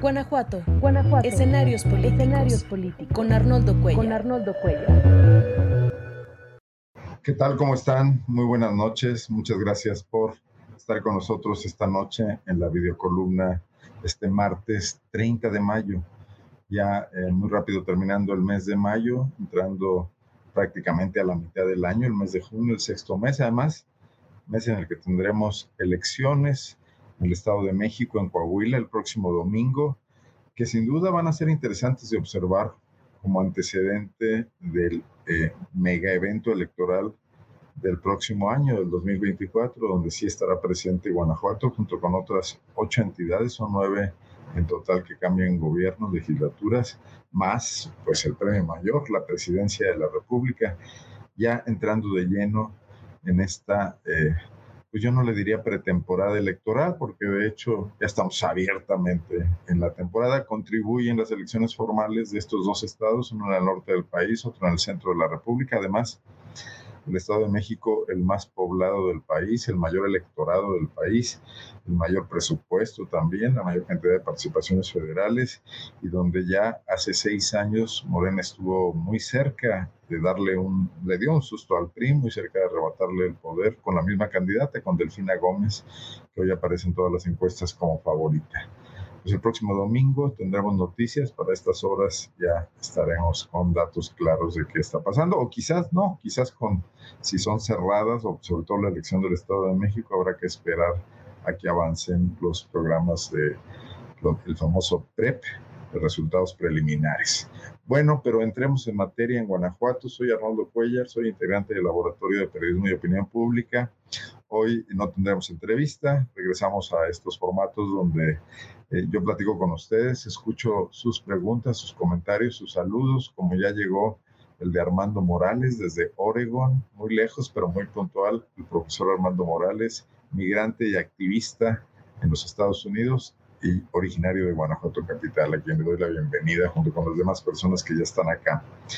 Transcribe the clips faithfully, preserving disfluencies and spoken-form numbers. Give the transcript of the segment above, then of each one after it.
Guanajuato. Guanajuato. Escenarios políticos. Escenarios políticos. Con Arnoldo Cuellar. Con Arnoldo Cuellar. ¿Qué tal? ¿Cómo están? Muy buenas noches. Muchas gracias por estar con nosotros esta noche en la videocolumna este martes treinta de mayo. Ya eh, muy rápido terminando el mes de mayo, entrando prácticamente a la mitad del año, el mes de junio, el sexto mes, además, mes en el que tendremos elecciones en el Estado de México, en Coahuila, el próximo domingo, que sin duda van a ser interesantes de observar como antecedente del eh, mega evento electoral del próximo año, del dos mil veinticuatro, donde sí estará presente Guanajuato junto con otras ocho entidades, son nueve en total que cambian gobiernos, legislaturas, más pues el premio mayor, la presidencia de la República, ya entrando de lleno en esta, eh, pues yo no le diría pretemporada electoral, porque de hecho ya estamos abiertamente en la temporada. Contribuyen las elecciones formales de estos dos estados, uno en el norte del país, otro en el centro de la República. Además, el Estado de México, el más poblado del país, el mayor electorado del país, el mayor presupuesto también, la mayor cantidad de participaciones federales, y donde ya hace seis años Morena estuvo muy cerca de darle un, le dio un susto al P R I, muy cerca de arrebatarle el poder con la misma candidata, con Delfina Gómez, que hoy aparece en todas las encuestas como favorita. Pues el próximo domingo tendremos noticias, para estas horas ya estaremos con datos claros de qué está pasando, o quizás no, quizás con, si son cerradas, o sobre todo la elección del Estado de México, habrá que esperar a que avancen los programas de lo, el famoso P R E P, de resultados preliminares. Bueno, pero entremos en materia en Guanajuato. Soy Arnoldo Cuellar, soy integrante del Laboratorio de Periodismo y Opinión Pública. Hoy no tendremos entrevista, regresamos a estos formatos donde eh, yo platico con ustedes, escucho sus preguntas, sus comentarios, sus saludos, como ya llegó el de Armando Morales desde Oregón, muy lejos pero muy puntual, el profesor Armando Morales, migrante y activista en los Estados Unidos y originario de Guanajuato capital, a quien le doy la bienvenida junto con las demás personas que ya están acá.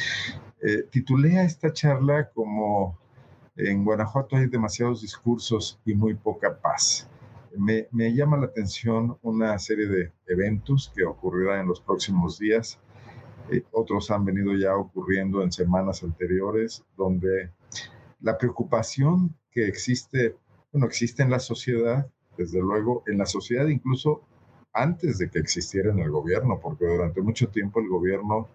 Eh, titulé a esta charla como en Guanajuato hay demasiados discursos y muy poca paz. Me, me llama la atención una serie de eventos que ocurrirán en los próximos días. Eh, otros han venido ya ocurriendo en semanas anteriores, donde la preocupación que existe, bueno, existe en la sociedad, desde luego, en la sociedad incluso antes de que existiera en el gobierno, porque durante mucho tiempo el gobierno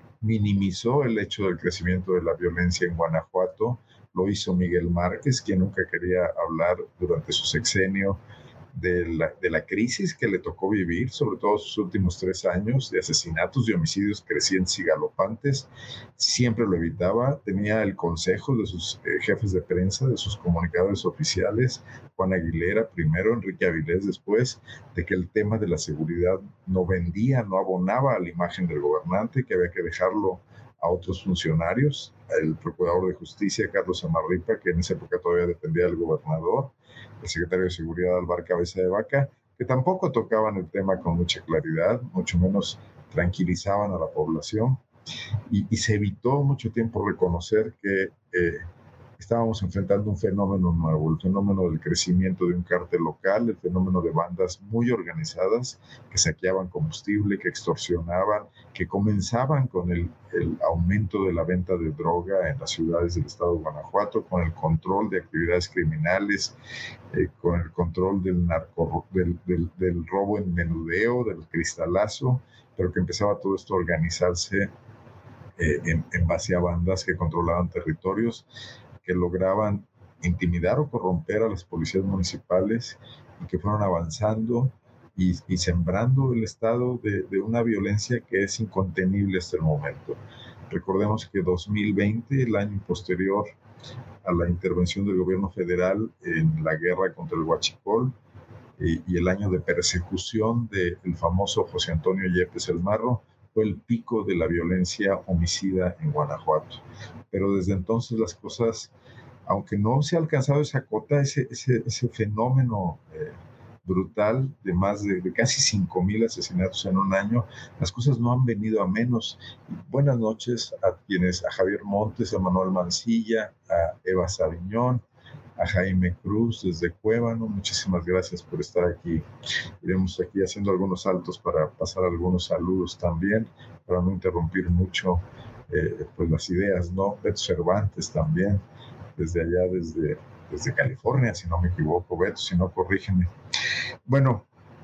minimizó el hecho del crecimiento de la violencia en Guanajuato. Lo hizo Miguel Márquez, quien nunca quería hablar durante su sexenio de la, de la crisis que le tocó vivir, sobre todo sus últimos tres años de asesinatos y homicidios crecientes y galopantes. Siempre lo evitaba, tenía el consejo de sus eh, jefes de prensa, de sus comunicadores oficiales, Juan Aguilera primero, Enrique Avilés después, de que el tema de la seguridad no vendía, no abonaba a la imagen del gobernante, que había que dejarlo a otros funcionarios, el procurador de justicia, Carlos Amarripa, que en esa época todavía dependía del gobernador, el secretario de Seguridad, Álvaro Cabeza de Vaca, que tampoco tocaban el tema con mucha claridad, mucho menos tranquilizaban a la población, y, y se evitó mucho tiempo reconocer que eh, estábamos enfrentando un fenómeno nuevo, el fenómeno del crecimiento de un cártel local, el fenómeno de bandas muy organizadas que saqueaban combustible, que extorsionaban, que comenzaban con el, el aumento de la venta de droga en las ciudades del estado de Guanajuato, con el control de actividades criminales, eh, con el control del, narco, del, del, del robo en menudeo, del cristalazo, pero que empezaba todo esto a organizarse eh, en, en base a bandas que controlaban territorios, que lograban intimidar o corromper a las policías municipales y que fueron avanzando y, y sembrando el estado de, de una violencia que es incontenible hasta el momento. Recordemos que dos mil veinte, el año posterior a la intervención del gobierno federal en la guerra contra el Huachicol, y, y el año de persecución del famoso José Antonio Yepes el Marro, fue el pico de la violencia homicida en Guanajuato. Pero desde entonces las cosas, aunque no se ha alcanzado esa cota, ese, ese, ese fenómeno eh, brutal de más de, de casi cinco mil asesinatos en un año, las cosas no han venido a menos. Buenas noches a quienes, a Javier Montes, a Manuel Mancilla, a Eva Sabiñón, a Jaime Cruz desde Cuébano, muchísimas gracias por estar aquí. Iremos aquí haciendo algunos saltos para pasar algunos saludos también, para no interrumpir mucho eh, pues las ideas, ¿no? Beto Cervantes también, desde allá, desde, desde California, si no me equivoco, Beto, si no, corrígeme. Bueno,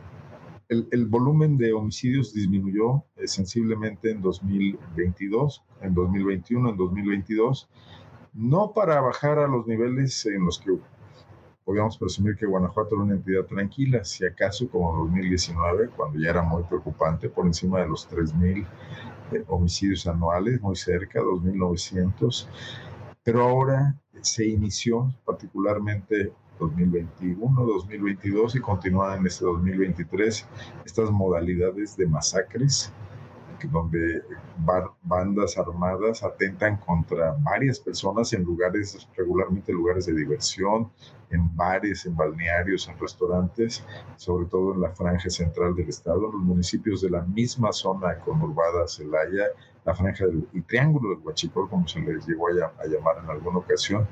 el, el volumen de homicidios disminuyó eh, sensiblemente en dos mil veintidós, en dos mil veintiuno, en dos mil veintidós, no para bajar a los niveles en los que podíamos presumir que Guanajuato era una entidad tranquila, si acaso como dos mil diecinueve, cuando ya era muy preocupante, por encima de los tres mil eh, homicidios anuales, muy cerca, dos mil novecientos, pero ahora se inició particularmente dos mil veintiuno, dos mil veintidós y continúan en este dos mil veintitrés estas modalidades de masacres donde bandas armadas atentan contra varias personas en lugares, regularmente lugares de diversión, en bares, en balnearios, en restaurantes, sobre todo en la franja central del estado, en los municipios de la misma zona conurbada Celaya, la franja del y Triángulo del Huachicol, como se les llegó a, a llamar en alguna ocasión,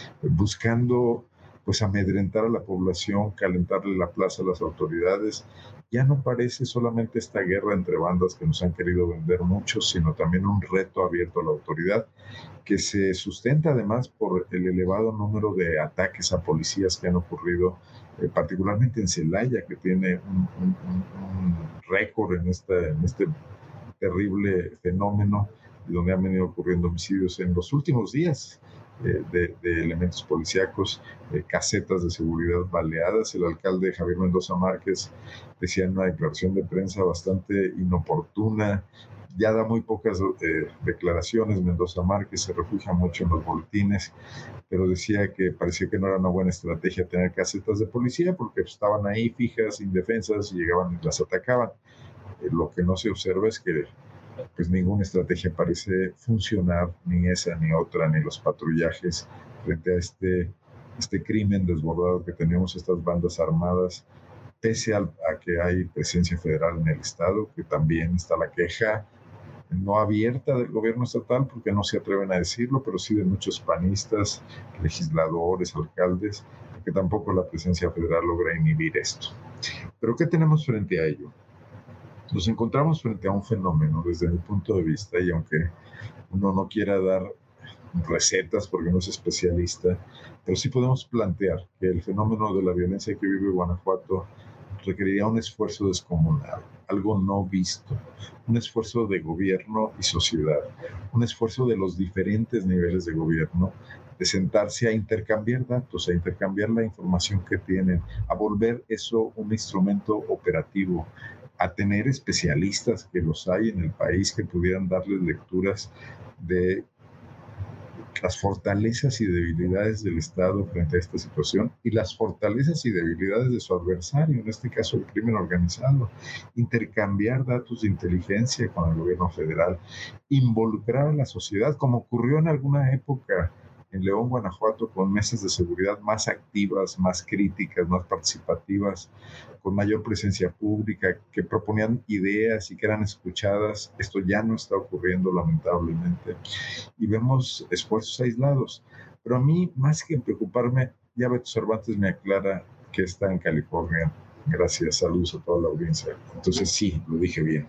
buscando pues amedrentar a la población, calentarle la plaza a las autoridades. Ya no parece solamente esta guerra entre bandas que nos han querido vender muchos, sino también un reto abierto a la autoridad, que se sustenta además por el elevado número de ataques a policías que han ocurrido, eh, particularmente en Celaya, que tiene un, un, un, un récord en, esta, en este terrible fenómeno, donde han venido ocurriendo homicidios en los últimos días. Eh, de, de elementos policíacos, eh, casetas de seguridad baleadas. El alcalde Javier Mendoza Márquez decía en una declaración de prensa bastante inoportuna, ya da muy pocas eh, declaraciones. Mendoza Márquez se refugia mucho en los boletines, pero decía que parecía que no era una buena estrategia tener casetas de policía porque estaban ahí fijas, indefensas, y llegaban y las atacaban. Eh, lo que no se observa es que pues ninguna estrategia parece funcionar, ni esa ni otra, ni los patrullajes frente a este, este crimen desbordado que tenemos, estas bandas armadas, pese a, a que hay presencia federal en el estado, que también está la queja no abierta del gobierno estatal, porque no se atreven a decirlo, pero sí de muchos panistas, legisladores, alcaldes, que tampoco la presencia federal logra inhibir esto. Pero ¿qué tenemos frente a ello? Nos encontramos frente a un fenómeno, desde mi punto de vista, y aunque uno no quiera dar recetas porque no es especialista, pero sí podemos plantear que el fenómeno de la violencia que vive Guanajuato requeriría un esfuerzo descomunal, algo no visto, un esfuerzo de gobierno y sociedad, un esfuerzo de los diferentes niveles de gobierno, de sentarse a intercambiar datos, a intercambiar la información que tienen, a volver eso un instrumento operativo, a tener especialistas, que los hay en el país, que pudieran darles lecturas de las fortalezas y debilidades del Estado frente a esta situación y las fortalezas y debilidades de su adversario, en este caso el crimen organizado, intercambiar datos de inteligencia con el gobierno federal, involucrar a la sociedad, como ocurrió en alguna época en León, Guanajuato, con mesas de seguridad más activas, más críticas, más participativas, con mayor presencia pública, que proponían ideas y que eran escuchadas. Esto ya no está ocurriendo, lamentablemente, y vemos esfuerzos aislados. Pero a mí, más que preocuparme, ya Beto Cervantes me aclara que está en California. Gracias, saludos a toda la audiencia. Entonces sí, lo dije bien.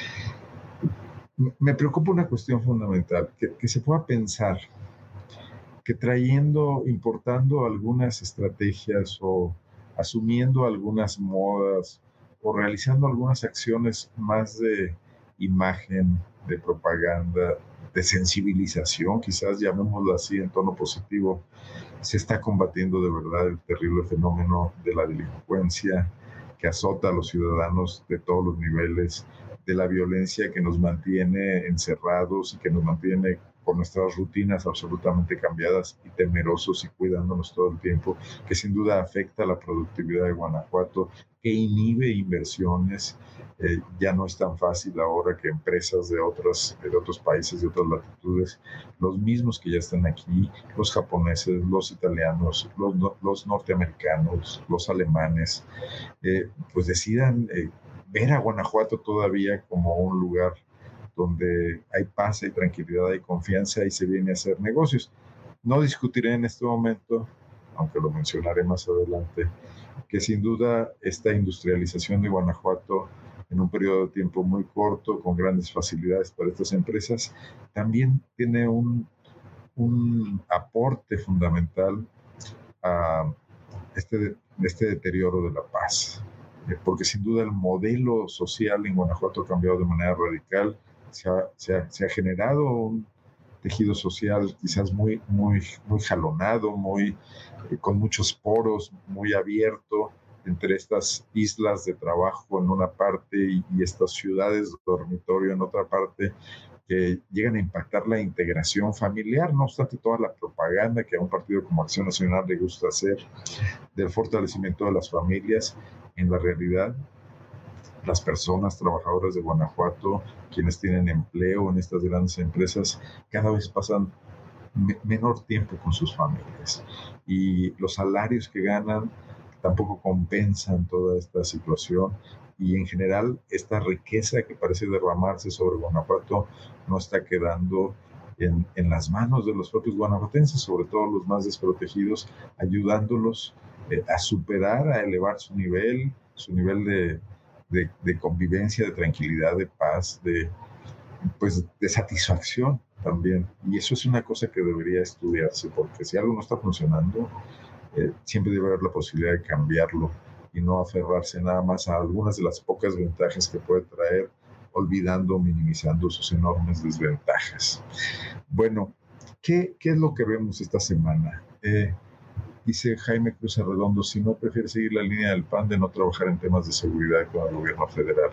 Me preocupa una cuestión fundamental, que, que se pueda pensar que trayendo, importando algunas estrategias o asumiendo algunas modas o realizando algunas acciones más de imagen, de propaganda, de sensibilización, quizás llamémoslo así en tono positivo, se está combatiendo de verdad el terrible fenómeno de la delincuencia que azota a los ciudadanos de todos los niveles, de la violencia que nos mantiene encerrados y que nos mantiene con nuestras rutinas absolutamente cambiadas y temerosos y cuidándonos todo el tiempo, que sin duda afecta la productividad de Guanajuato, que inhibe inversiones. Eh, ya no es tan fácil ahora que empresas de, otras, de otros países, de otras latitudes, los mismos que ya están aquí, los japoneses, los italianos, los, los norteamericanos, los alemanes, eh, pues decidan eh, ver a Guanajuato todavía como un lugar donde hay paz, hay tranquilidad, hay confianza y se viene a hacer negocios. No discutiré en este momento aunque lo mencionaré más adelante, que sin duda esta industrialización de Guanajuato en un periodo de tiempo muy corto, con grandes facilidades para estas empresas, también tiene un, un aporte fundamental a este, este deterioro de la paz. Eh, porque sin duda el modelo social en Guanajuato ha cambiado de manera radical, se ha, se ha, se ha generado un tejido social quizás muy, muy, muy jalonado, muy, eh, con muchos poros, muy abierto entre estas islas de trabajo en una parte y, y estas ciudades de dormitorio en otra parte, que llegan a impactar la integración familiar, no obstante toda la propaganda que a un partido como Acción Nacional le gusta hacer del fortalecimiento de las familias. En la realidad, las personas trabajadoras de Guanajuato, quienes tienen empleo en estas grandes empresas, cada vez pasan me menor tiempo con sus familias. Y los salarios que ganan tampoco compensan toda esta situación. Y en general, esta riqueza que parece derramarse sobre Guanajuato no está quedando en, en las manos de los propios guanajuatenses, sobre todo los más desprotegidos, ayudándolos eh, a superar, a elevar su nivel, su nivel de, de, de convivencia, de tranquilidad, de paz, de, pues, de satisfacción también. Y eso es una cosa que debería estudiarse, porque si algo no está funcionando, eh, siempre debe haber la posibilidad de cambiarlo y no aferrarse nada más a algunas de las pocas ventajas que puede traer, olvidando, minimizando sus enormes desventajas. Bueno, ¿qué, qué es lo que vemos esta semana? Eh, dice Jaime Cruz Arredondo, si no prefiere seguir la línea del P A N de no trabajar en temas de seguridad con el gobierno federal.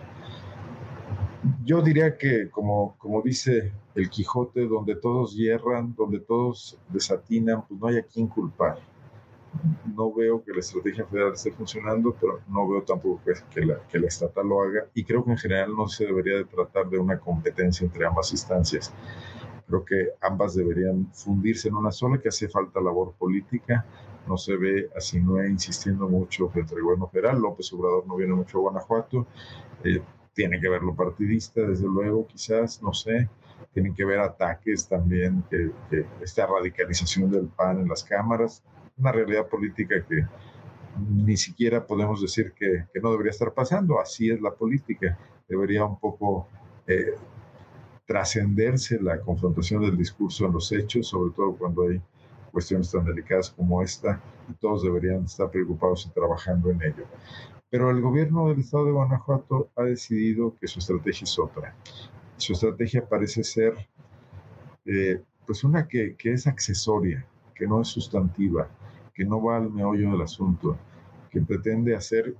Yo diría que, como, como dice el Quijote, donde todos hierran, donde todos desatinan, pues no hay a quién culpar. No veo que la estrategia federal esté funcionando, pero no veo tampoco que, que, la, que la estatal lo haga, y creo que en general no se debería de tratar de una competencia entre ambas instancias. Creo que ambas deberían fundirse en una sola, que hace falta labor política. No se ve así, no insistiendo mucho frente al gobierno federal. López Obrador no viene mucho a Guanajuato. Eh, tiene que ver lo partidista, desde luego, quizás, no sé. Tienen que ver ataques también, que, que esta radicalización del P A N en las cámaras, una realidad política que ni siquiera podemos decir que, que no debería estar pasando. Así es la política. Debería un poco eh, trascenderse la confrontación del discurso en los hechos, sobre todo cuando hay cuestiones tan delicadas como esta, y todos deberían estar preocupados y trabajando en ello. Pero el gobierno del estado de Guanajuato ha decidido que su estrategia es otra. Su estrategia parece ser eh, pues una que, que es accesoria, que no es sustantiva, que no va al meollo del asunto, que pretende hacer,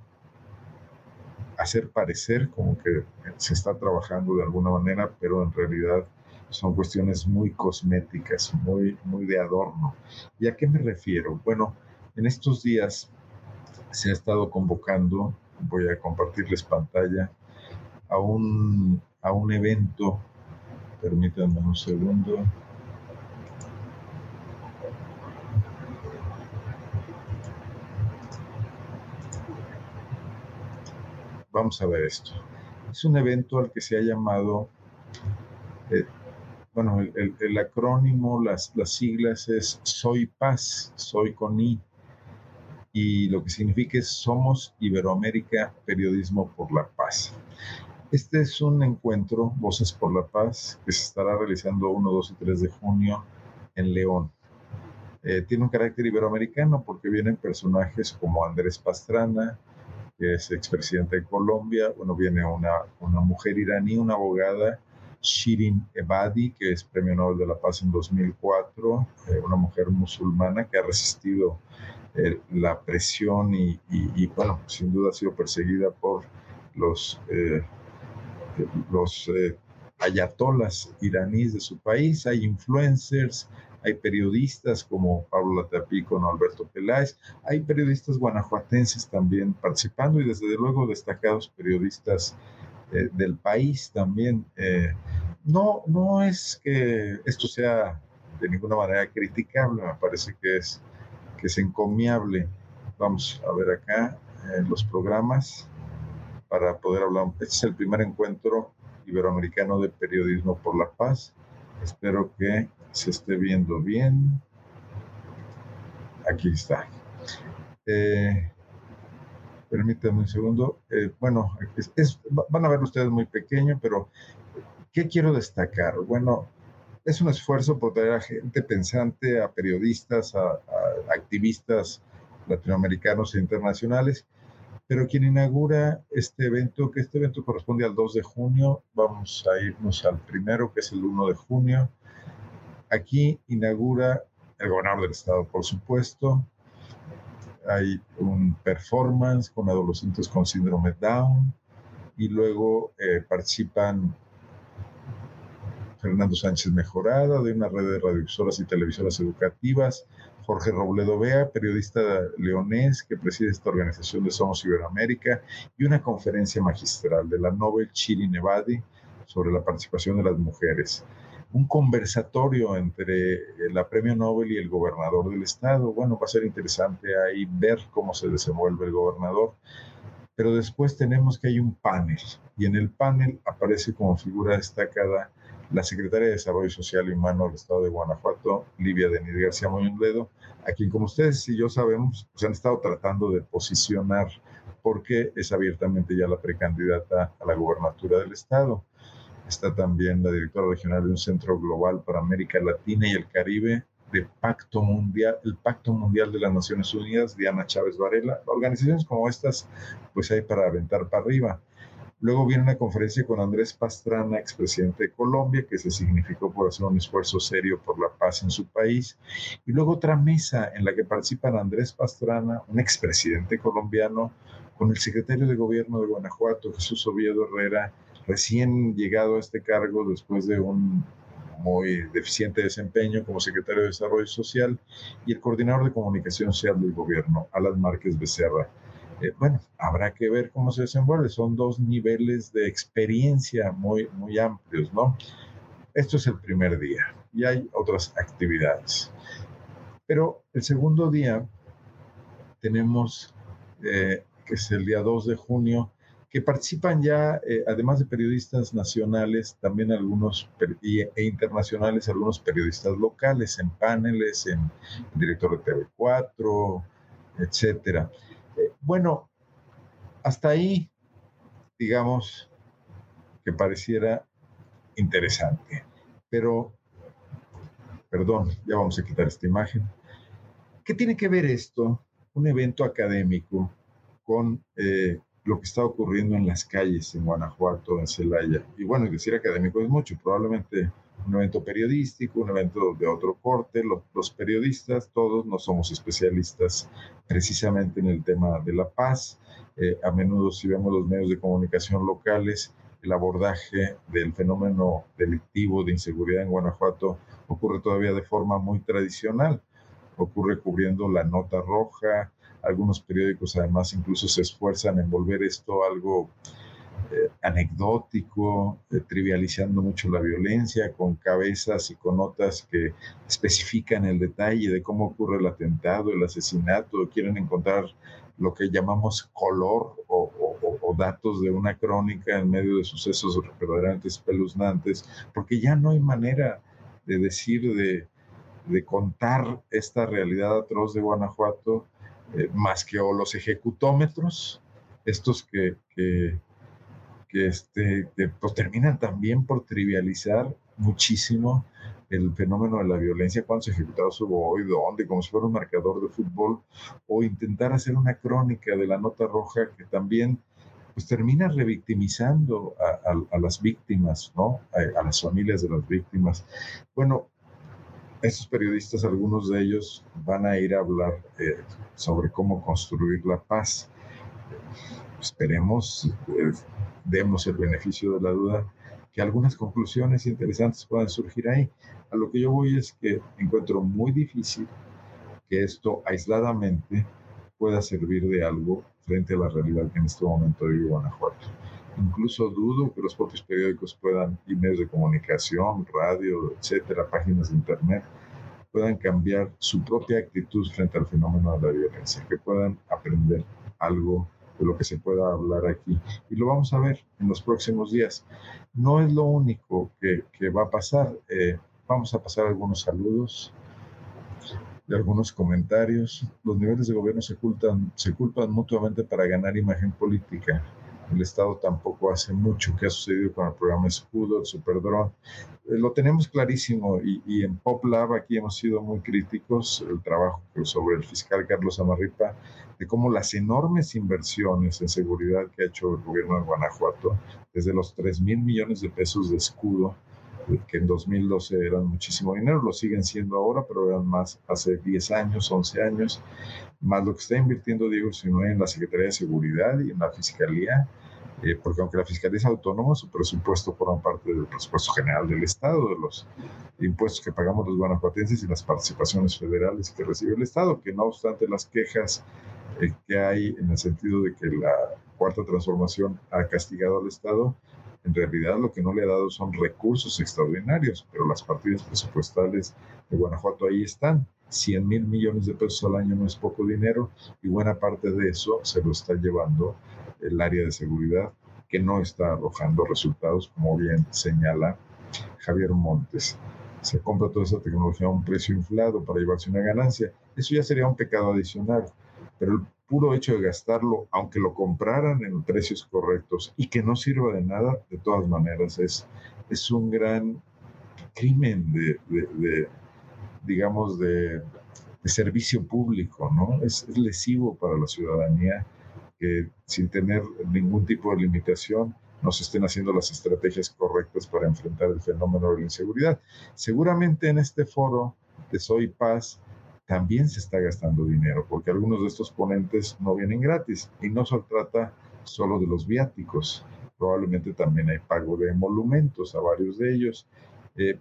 hacer parecer como que se está trabajando de alguna manera, pero en realidad son cuestiones muy cosméticas, muy, muy de adorno. ¿Y a qué me refiero? Bueno, en estos días se ha estado convocando, voy a compartirles pantalla, a un, a un evento, permítanme un segundo. Vamos a ver esto. Es un evento al que se ha llamado, eh, bueno, el, el, el acrónimo, las, las siglas es Soy Paz, Soy con I, y lo que significa es Somos Iberoamérica, Periodismo por la Paz. Este es un encuentro, Voces por la Paz, que se estará realizando uno, dos y tres de junio en León. Eh, tiene un carácter iberoamericano porque vienen personajes como Andrés Pastrana, que es expresidente de Colombia. Bueno, viene una, una mujer iraní, una abogada, Shirin Ebadi, que es Premio Nobel de la Paz en dos mil cuatro, eh, una mujer musulmana que ha resistido eh, la presión y, y, y, bueno, sin duda ha sido perseguida por los, eh, los eh, ayatolas iraníes de su país. Hay influencers, hay periodistas como Pablo Latapico, no Alberto Peláez, hay periodistas guanajuatenses también participando y desde luego destacados periodistas eh, del país también. Eh, no, no es que esto sea de ninguna manera criticable, me parece que es, que es encomiable. Vamos a ver acá eh, los programas para poder hablar. Este es el primer encuentro iberoamericano de periodismo por la paz. Espero que se esté viendo bien. aquí está. Eh, permítanme un segundo. Eh, bueno, es, es, van a ver ustedes muy pequeño, pero ¿qué quiero destacar? Bueno, es un esfuerzo por traer a gente pensante, a periodistas, a, a activistas latinoamericanos e internacionales, pero quien inaugura este evento, que este evento corresponde al dos de junio, vamos a irnos al primero, que es el uno de junio. Aquí inaugura el gobernador del estado, por supuesto. Hay un performance con adolescentes con síndrome Down y luego eh, participan Fernando Sánchez Mejorada, de una red de radiodifusoras y televisoras educativas, Jorge Robledo Vea, periodista leonés que preside esta organización de Somos Iberoamérica, y una conferencia magistral de la Nobel Chiri Nevadi sobre la participación de las mujeres. Un conversatorio entre la premio Nobel y el gobernador del estado. Bueno, va a ser interesante ahí ver cómo se desenvuelve el gobernador. Pero después tenemos que hay un panel, y en el panel aparece como figura destacada la secretaria de Desarrollo Social y Humano del Estado de Guanajuato, Livia Denis García Muñoz Ledo, a quien, como ustedes y yo sabemos, pues han estado tratando de posicionar porque es abiertamente ya la precandidata a la gobernatura del Estado. Está también la directora regional de un centro global para América Latina y el Caribe, de Pacto Mundial, el Pacto Mundial de las Naciones Unidas, Diana Chávez Varela. Organizaciones como estas, pues hay para aventar para arriba. Luego viene una conferencia con Andrés Pastrana, expresidente de Colombia, que se significó por hacer un esfuerzo serio por la paz en su país. Y luego otra mesa en la que participan Andrés Pastrana, un expresidente colombiano, con el secretario de Gobierno de Guanajuato, Jesús Oviedo Herrera, recién llegado a este cargo después de un muy deficiente desempeño como secretario de Desarrollo Social, y el coordinador de comunicación social del gobierno, Alan Márquez Becerra. Eh, bueno, habrá que ver cómo se desenvuelve. Son dos niveles de experiencia muy, muy amplios, ¿no? Esto es el primer día y hay otras actividades. Pero el segundo día tenemos, eh, que es el día dos de junio, que participan ya, eh, además de periodistas nacionales, también algunos y, e internacionales, algunos periodistas locales en paneles, en, en director de T V cuatro, etcétera. Eh, bueno, hasta ahí, digamos, que pareciera interesante. Pero, perdón, ya vamos a quitar esta imagen. ¿Qué tiene que ver esto, un evento académico, con eh, lo que está ocurriendo en las calles en Guanajuato, en Celaya? Y bueno, decir académico es mucho, probablemente un evento periodístico, un evento de otro corte. Los, los periodistas, todos no somos especialistas precisamente en el tema de la paz. Eh, a menudo, si vemos los medios de comunicación locales, el abordaje del fenómeno delictivo de inseguridad en Guanajuato ocurre todavía de forma muy tradicional. Ocurre cubriendo la nota roja. Algunos periódicos además incluso se esfuerzan en volver esto algo eh, anecdótico, eh, trivializando mucho la violencia, con cabezas y con notas que especifican el detalle de cómo ocurre el atentado, el asesinato. Quieren encontrar lo que llamamos color o, o, o datos de una crónica en medio de sucesos verdaderamente espeluznantes, porque ya no hay manera de decir, de, de contar esta realidad atroz de Guanajuato, eh, más que o los ejecutómetros, estos que, que, que, este, que pues, terminan también por trivializar muchísimo el fenómeno de la violencia, cuántos ejecutados hubo hoy, dónde, como si fuera un marcador de fútbol, o intentar hacer una crónica de la nota roja que también pues termina revictimizando a, a, a las víctimas, ¿no? A, a las familias de las víctimas. Bueno, estos periodistas, algunos de ellos, van a ir a hablar eh, sobre cómo construir la paz. Esperemos, eh, demos el beneficio de la duda, que algunas conclusiones interesantes puedan surgir ahí. A lo que yo voy es que encuentro muy difícil que esto aisladamente pueda servir de algo frente a la realidad que en este momento vive Guanajuato. Incluso dudo que los propios periódicos puedan, y medios de comunicación, radio, etcétera, páginas de internet, puedan cambiar su propia actitud frente al fenómeno de la violencia, que puedan aprender algo de lo que se pueda hablar aquí. Y lo vamos a ver en los próximos días. No es lo único que, que va a pasar. Eh, vamos a pasar algunos saludos. de algunos comentarios. Los niveles de gobierno se culpan, se culpan mutuamente para ganar imagen política. El Estado tampoco hace mucho. ¿Qué ha sucedido con el programa Escudo, el Superdrone? Eh, lo tenemos clarísimo y, y en PopLab aquí hemos sido muy críticos, el trabajo sobre el fiscal Carlos Amarripa, de cómo las enormes inversiones en seguridad que ha hecho el gobierno de Guanajuato, desde los tres mil millones de pesos de escudo, que en dos mil doce eran muchísimo dinero, lo siguen siendo ahora, pero eran más hace diez años, once años, más lo que está invirtiendo Diego Sinue en la Secretaría de Seguridad y en la Fiscalía, eh, porque aunque la Fiscalía es autónoma, su presupuesto forma parte del presupuesto general del Estado, de los impuestos que pagamos los guanajuatenses y las participaciones federales que recibe el Estado, que no obstante las quejas eh, que hay en el sentido de que la Cuarta Transformación ha castigado al Estado, en realidad lo que no le ha dado son recursos extraordinarios, pero las partidas presupuestales de Guanajuato ahí están. cien mil millones de pesos al año no es poco dinero y buena parte de eso se lo está llevando el área de seguridad, que no está arrojando resultados, como bien señala Javier Montes. Se compra toda esa tecnología a un precio inflado para llevarse una ganancia. Eso ya sería un pecado adicional, pero el puro hecho de gastarlo, aunque lo compraran en precios correctos y que no sirva de nada, de todas maneras es, es un gran crimen de, de, de digamos, de, de servicio público, ¿no? Es, es lesivo para la ciudadanía que sin tener ningún tipo de limitación no se estén haciendo las estrategias correctas para enfrentar el fenómeno de la inseguridad. Seguramente en este foro de Soy Paz también se está gastando dinero, porque algunos de estos ponentes no vienen gratis y no se trata solo de los viáticos, probablemente también hay pago de emolumentos a varios de ellos. Eh,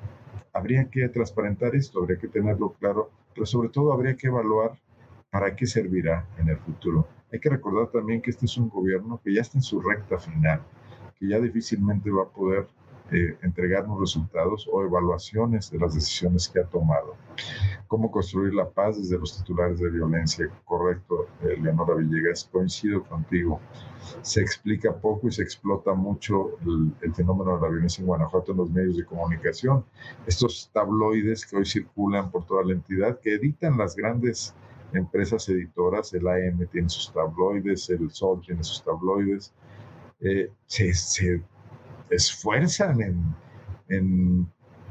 habría que transparentar esto, habría que tenerlo claro, pero sobre todo habría que evaluar para qué servirá en el futuro. Hay que recordar también que este es un gobierno que ya está en su recta final, que ya difícilmente va a poder eh, entregarnos resultados o evaluaciones de las decisiones que ha tomado. Cómo construir la paz desde los titulares de violencia. Correcto, eh, Leonora Villegas, coincido contigo. Se explica poco y se explota mucho el, el fenómeno de la violencia en Guanajuato en los medios de comunicación. Estos tabloides que hoy circulan por toda la entidad, que editan las grandes empresas editoras, el A M tiene sus tabloides, el Sol tiene sus tabloides, eh, se, se esfuerzan en, en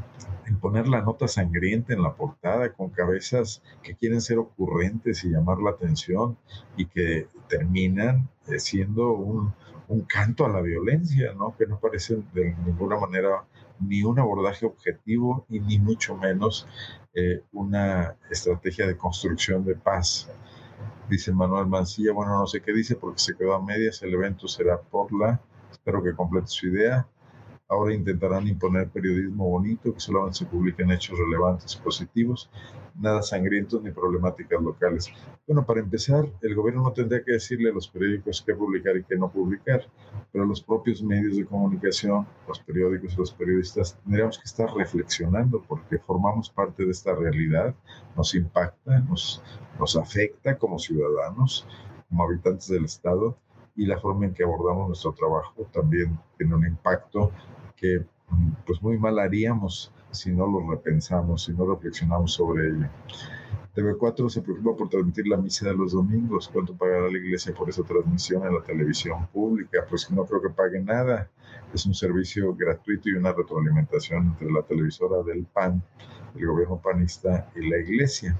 en poner la nota sangrienta en la portada con cabezas que quieren ser ocurrentes y llamar la atención y que terminan eh, siendo un, un canto a la violencia, ¿no? Que no parece de ninguna manera ni un abordaje objetivo y ni mucho menos eh, una estrategia de construcción de paz. Dice Manuel Mancilla, bueno, no sé qué dice porque se quedó a medias, el evento será por la, espero que complete su idea. Ahora intentarán imponer periodismo bonito, que solamente se publiquen hechos relevantes y positivos, nada sangrientos ni problemáticas locales. Bueno, para empezar, el gobierno no tendría que decirle a los periódicos qué publicar y qué no publicar, pero los propios medios de comunicación, los periódicos y los periodistas, tendríamos que estar reflexionando porque formamos parte de esta realidad, nos impacta, nos, nos afecta como ciudadanos, como habitantes del Estado, y la forma en que abordamos nuestro trabajo también tiene un impacto que pues muy mal haríamos si no lo repensamos, si no reflexionamos sobre ello. T V cuatro se preocupa por transmitir la misa de los domingos. ¿Cuánto pagará la iglesia por esa transmisión en la televisión pública? Pues no creo que pague nada. Es un servicio gratuito y una retroalimentación entre la televisora del P A N, el gobierno panista y la iglesia.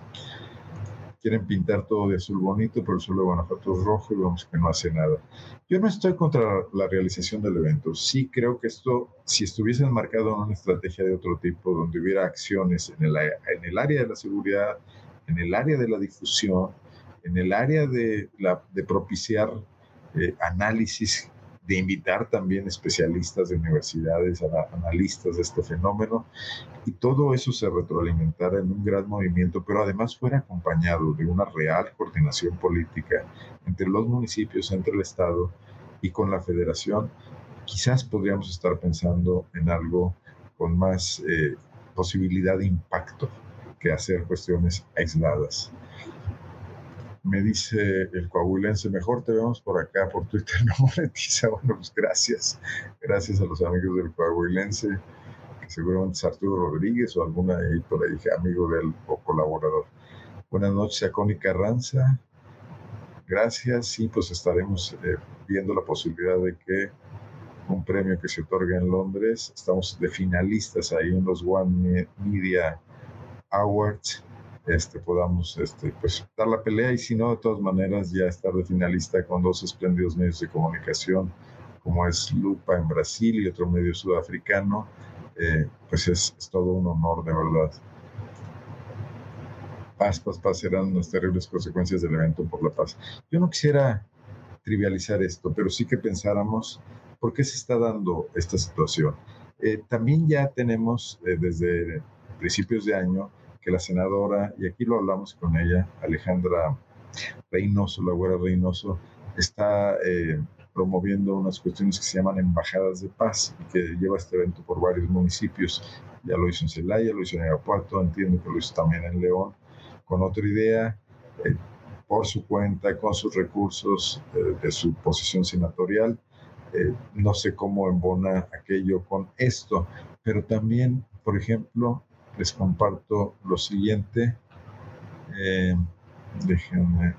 Quieren pintar todo de azul bonito, pero el suelo de Guanajuato es rojo y vemos que no hace nada. Yo no estoy contra la realización del evento. Sí creo que esto, si estuviese enmarcado en una estrategia de otro tipo, donde hubiera acciones en el, en el área de la seguridad, en el área de la difusión, en el área de, la, de propiciar eh, análisis, de invitar también especialistas de universidades, analistas de este fenómeno, y todo eso se retroalimentara en un gran movimiento, pero además fuera acompañado de una real coordinación política entre los municipios, entre el Estado y con la Federación, quizás podríamos estar pensando en algo con más eh, posibilidad de impacto que hacer cuestiones aisladas. Me dice el coahuilense, mejor te vemos por acá, por Twitter, no monetiza. Bueno, pues gracias. Gracias a los amigos del coahuilense, que seguramente es Arturo Rodríguez o alguna ahí por ahí, amigo de él o colaborador. Buenas noches a Connie Carranza. Gracias. Sí, pues estaremos eh, viendo la posibilidad de que un premio que se otorga en Londres, estamos de finalistas ahí en los One Media Awards, este, podamos este, pues, dar la pelea, y si no, de todas maneras, ya estar de finalista con dos espléndidos medios de comunicación, como es Lupa en Brasil y otro medio sudafricano, eh, pues es, es todo un honor, de verdad. Paz, paz, paz serán las terribles consecuencias del evento por la paz. Yo no quisiera trivializar esto, pero sí que pensáramos por qué se está dando esta situación. Eh, también ya tenemos eh, desde principios de año que la senadora, y aquí lo hablamos con ella, Alejandra Reynoso, la güera Reynoso, está eh, promoviendo unas cuestiones que se llaman embajadas de paz y que lleva este evento por varios municipios. Ya lo hizo en Celaya, lo hizo en Irapuato, entiendo que lo hizo también en León, con otra idea, eh, por su cuenta, con sus recursos, eh, de su posición senatorial. Eh, no sé cómo embona aquello con esto, pero también, por ejemplo, les comparto lo siguiente. Eh, déjenme.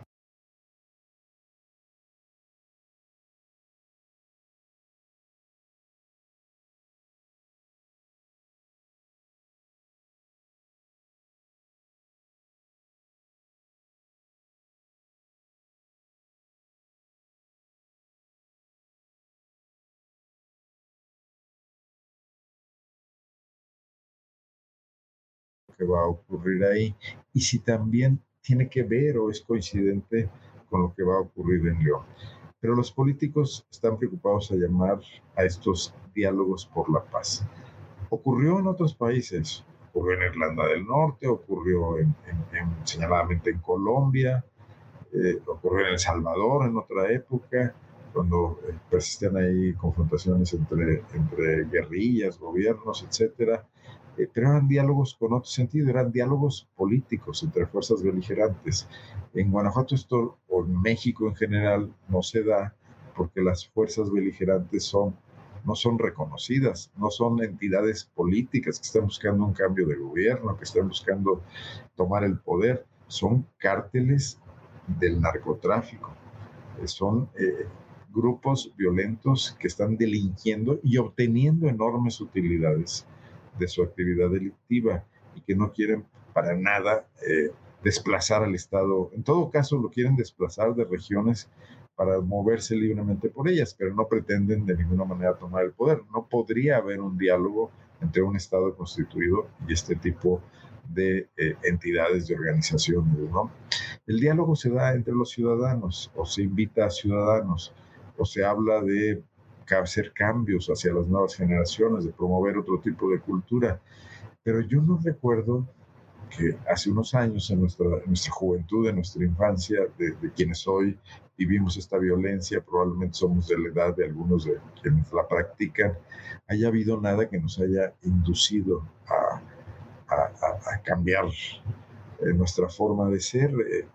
Que va a ocurrir ahí, y si también tiene que ver o es coincidente con lo que va a ocurrir en León. Pero los políticos están preocupados a llamar a estos diálogos por la paz. Ocurrió en otros países, ocurrió en Irlanda del Norte, ocurrió en, en, en, señaladamente en Colombia, eh, ocurrió en El Salvador en otra época, cuando eh, persistían ahí confrontaciones entre, entre guerrillas, gobiernos, etcétera. Eh, pero eran diálogos con otro sentido, eran diálogos políticos entre fuerzas beligerantes. En Guanajuato esto, o en México en general, no se da porque las fuerzas beligerantes son, no son reconocidas, no son entidades políticas que están buscando un cambio de gobierno, que están buscando tomar el poder, son cárteles del narcotráfico, eh, son eh, grupos violentos que están delinquiendo y obteniendo enormes utilidades de su actividad delictiva y que no quieren para nada eh, desplazar al Estado. En todo caso, lo quieren desplazar de regiones para moverse libremente por ellas, pero no pretenden de ninguna manera tomar el poder. No podría haber un diálogo entre un Estado constituido y este tipo de eh, entidades, de organizaciones, ¿no? El diálogo se da entre los ciudadanos, o se invita a ciudadanos, o se habla de hacer cambios hacia las nuevas generaciones, de promover otro tipo de cultura. Pero yo no recuerdo que hace unos años, en nuestra, en nuestra juventud, en nuestra infancia, de, de quienes hoy vivimos esta violencia, probablemente somos de la edad de algunos de quienes la practican, haya habido nada que nos haya inducido a, a, a, a cambiar eh, nuestra forma de ser. Eh,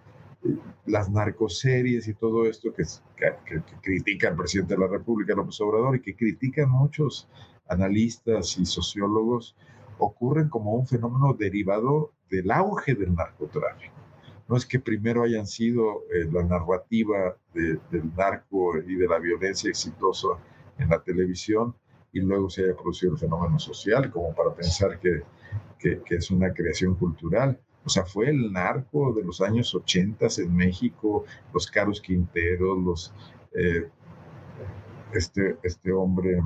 las narcoseries y todo esto que, que, que critica el presidente de la República, López Obrador, y que critican muchos analistas y sociólogos, ocurren como un fenómeno derivado del auge del narcotráfico. No es que primero hayan sido eh, la narrativa de, del narco y de la violencia exitosa en la televisión y luego se haya producido el fenómeno social, como para pensar que, que, que es una creación cultural. O sea, fue el narco de los años ochenta en México, los Caros Quinteros, los, eh, este, este hombre,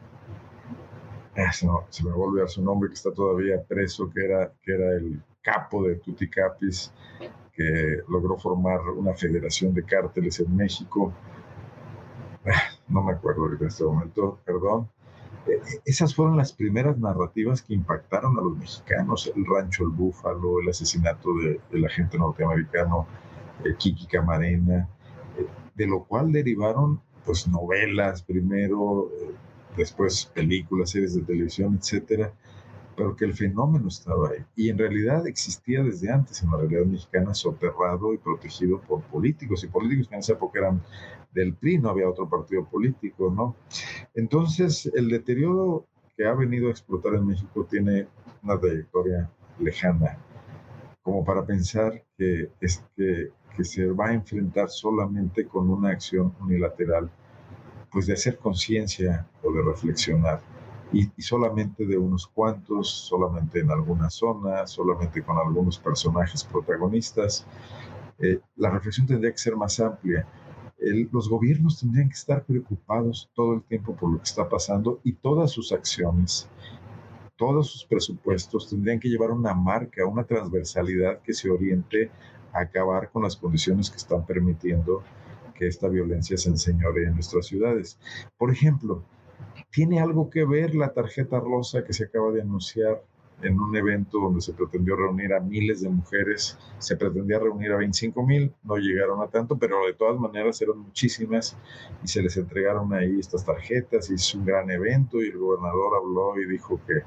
eh, no, se me va a olvidar su nombre, que está todavía preso, que era, que era el capo de Tuticapis, que logró formar una federación de cárteles en México. Eh, no me acuerdo en este momento, perdón. Esas fueron las primeras narrativas que impactaron a los mexicanos: el Rancho El Búfalo, el asesinato de, del agente norteamericano eh, Kiki Camarena, eh, de lo cual derivaron pues novelas primero, eh, después películas, series de televisión, etcétera, pero que el fenómeno estaba ahí y en realidad existía desde antes en la realidad mexicana, soterrado y protegido por políticos, y políticos que en esa época eran del P R I, no había otro partido político, ¿no? Entonces, el deterioro que ha venido a explotar en México tiene una trayectoria lejana. como para pensar que, es que, que se va a enfrentar solamente con una acción unilateral, pues de hacer conciencia o de reflexionar, y, y solamente de unos cuantos, solamente en algunas zonas, solamente con algunos personajes protagonistas. Eh, la reflexión tendría que ser más amplia. El, los gobiernos tendrían que estar preocupados todo el tiempo por lo que está pasando, y todas sus acciones, todos sus presupuestos tendrían que llevar una marca, una transversalidad que se oriente a acabar con las condiciones que están permitiendo que esta violencia se enseñoree en nuestras ciudades. Por ejemplo, ¿tiene algo que ver la tarjeta rosa que se acaba de anunciar en un evento donde se pretendió reunir a miles de mujeres? Se pretendía reunir a veinticinco mil, no llegaron a tanto, pero de todas maneras eran muchísimas, y se les entregaron ahí estas tarjetas, y es un gran evento, y el gobernador habló y dijo que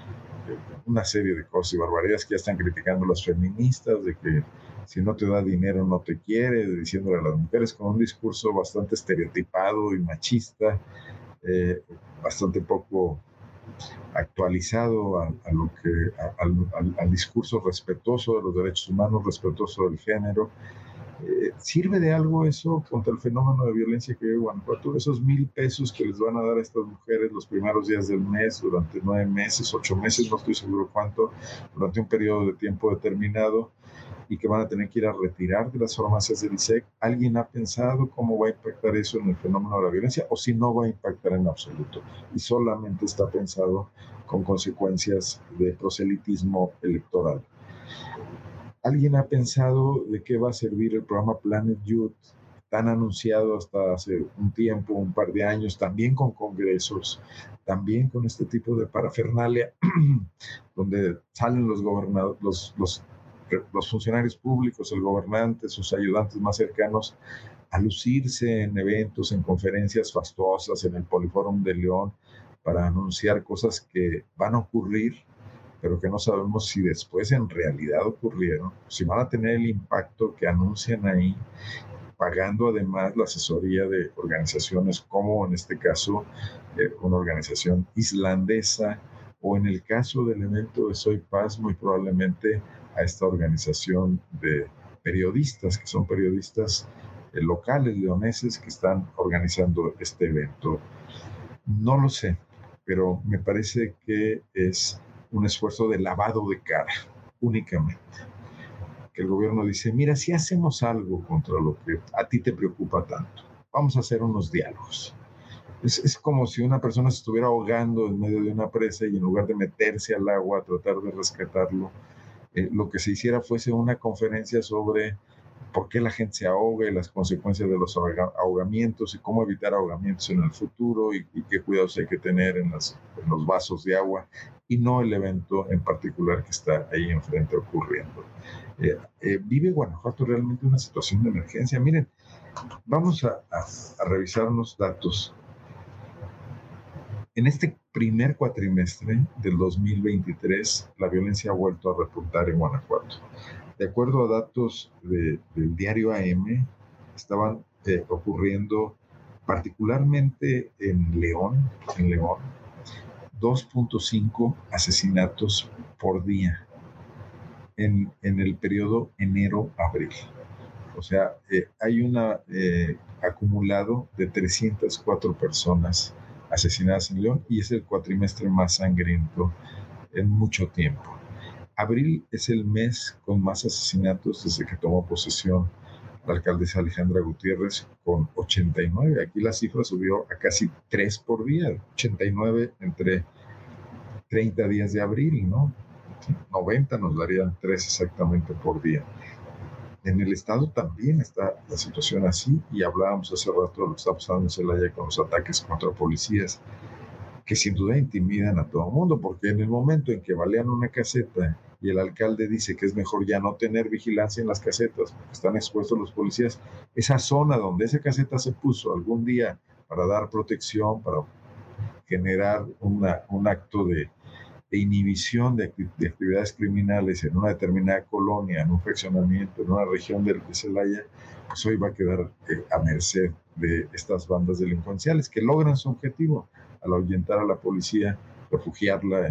una serie de cosas y barbaridades que ya están criticando las feministas, de que si no te da dinero no te quiere, diciéndole a las mujeres, con un discurso bastante estereotipado y machista, eh, bastante poco actualizado a, a lo que, a, al, al, al discurso respetuoso de los derechos humanos, respetuoso del género. Eh, ¿Sirve de algo eso contra el fenómeno de violencia que vive Guanajuato? Esos mil pesos que les van a dar a estas mujeres los primeros días del mes, durante nueve meses, ocho meses, no estoy seguro cuánto, durante un periodo de tiempo determinado, y que van a tener que ir a retirar de las farmacias del I S E C. ¿Alguien ha pensado cómo va a impactar eso en el fenómeno de la violencia, o si no va a impactar en absoluto y solamente está pensado con consecuencias de proselitismo electoral? ¿Alguien ha pensado de qué va a servir el programa Planet Youth, tan anunciado hasta hace un tiempo, un par de años, también con congresos, también con este tipo de parafernalia, donde salen los gobernadores, los, los, los funcionarios públicos, el gobernante, sus ayudantes más cercanos, a lucirse en eventos, en conferencias fastuosas, en el Poliforum de León, para anunciar cosas que van a ocurrir, pero que no sabemos si después en realidad ocurrieron, si van a tener el impacto que anuncian ahí, pagando además la asesoría de organizaciones como en este caso eh, una organización islandesa, o en el caso del evento de Soy Paz, muy probablemente a esta organización de periodistas, que son periodistas eh, locales leoneses que están organizando este evento. No lo sé, pero me parece que es un esfuerzo de lavado de cara, únicamente. Que el gobierno dice, mira, si hacemos algo contra lo que a ti te preocupa tanto, vamos a hacer unos diálogos. Es, es como si una persona se estuviera ahogando en medio de una presa, y en lugar de meterse al agua a tratar de rescatarlo, eh, lo que se hiciera fuese una conferencia sobre por qué la gente se ahoga y las consecuencias de los ahogamientos y cómo evitar ahogamientos en el futuro, y, y qué cuidados hay que tener en, las, en los vasos de agua, y no el evento en particular que está ahí enfrente ocurriendo. Eh, eh, vive Guanajuato realmente una situación de emergencia. Miren, vamos a, a, a revisar unos datos. En este primer cuatrimestre del dos mil veintitrés, la violencia ha vuelto a repuntar en Guanajuato. De acuerdo a datos de, del diario A M, estaban eh, ocurriendo particularmente en León, en León, dos punto cinco asesinatos por día en, en el periodo enero-abril. O sea, eh, hay un eh, acumulado de trescientas cuatro personas asesinadas en León, y es el cuatrimestre más sangriento en mucho tiempo. Abril es el mes con más asesinatos desde que tomó posesión la alcaldesa Alejandra Gutiérrez, con ochenta y nueve. Aquí la cifra subió a casi tres por día, ochenta y nueve entre treinta días de abril, ¿no? noventa nos darían tres exactamente por día. En el estado también está la situación así, y hablábamos hace rato de lo que está pasando en Celaya con los ataques contra policías, que sin duda intimidan a todo el mundo, porque en el momento en que balean una caseta y el alcalde dice que es mejor ya no tener vigilancia en las casetas porque están expuestos los policías, esa zona donde esa caseta se puso algún día para dar protección, para generar una, un acto de, de inhibición de, de actividades criminales en una determinada colonia, en un fraccionamiento, en una región de, de Celaya, pues hoy va a quedar eh, a merced de estas bandas delincuenciales que logran su objetivo al ahuyentar a la policía, refugiarla en,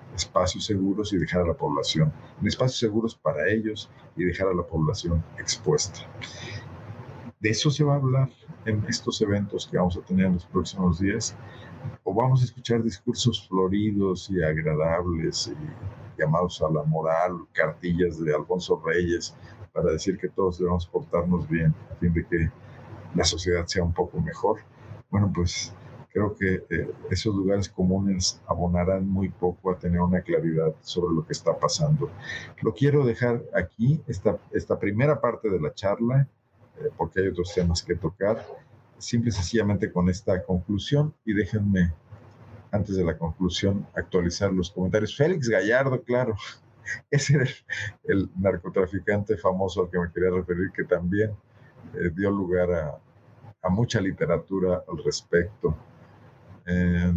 espacios seguros y dejar a la población, en espacios seguros para ellos y dejar a la población expuesta. De eso se va a hablar en estos eventos que vamos a tener en los próximos días, o vamos a escuchar discursos floridos y agradables y llamados a la moral, cartillas de Alfonso Reyes para decir que todos debemos portarnos bien a fin de que la sociedad sea un poco mejor. Bueno, pues creo que eh, esos lugares comunes abonarán muy poco a tener una claridad sobre lo que está pasando. Lo quiero dejar aquí, esta, esta primera parte de la charla, eh, porque hay otros temas que tocar, simple y sencillamente con esta conclusión, y déjenme, antes de la conclusión, actualizar los comentarios. Félix Gallardo, claro, ese era el, el narcotraficante famoso al que me quería referir, que también eh, dio lugar a, a mucha literatura al respecto. Eh,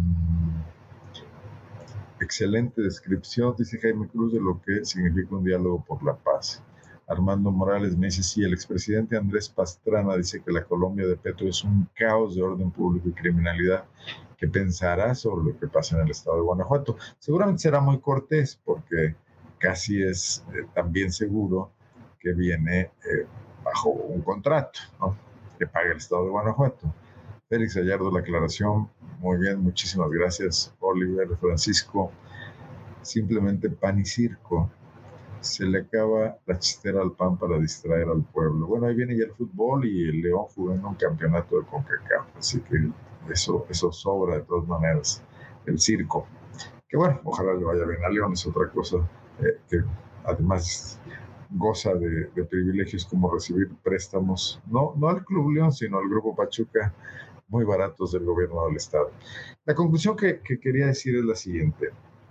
excelente descripción, dice Jaime Cruz, de lo que significa un diálogo por la paz. Armando Morales me dice, sí, el expresidente Andrés Pastrana dice que la Colombia de Petro es un caos de orden público y criminalidad. ¿Qué pensará sobre lo que pasa en el estado de Guanajuato? Seguramente será muy cortés, porque casi es eh, también seguro que viene eh, bajo un contrato, ¿no?, que paga el estado de Guanajuato. Félix Gallardo, la aclaración, muy bien, muchísimas gracias, Oliver, Francisco. Simplemente pan y circo. Se le acaba la chistera al pan para distraer al pueblo. Bueno, ahí viene ya el fútbol y el León jugando un campeonato de CONCACAF, así que eso, eso sobra de todas maneras. El circo, que bueno, ojalá le vaya bien a León, es otra cosa eh, que además goza de, de privilegios como recibir préstamos, no, no al Club León, sino al Grupo Pachuca, muy baratos del gobierno del estado. La conclusión que, que quería decir es la siguiente.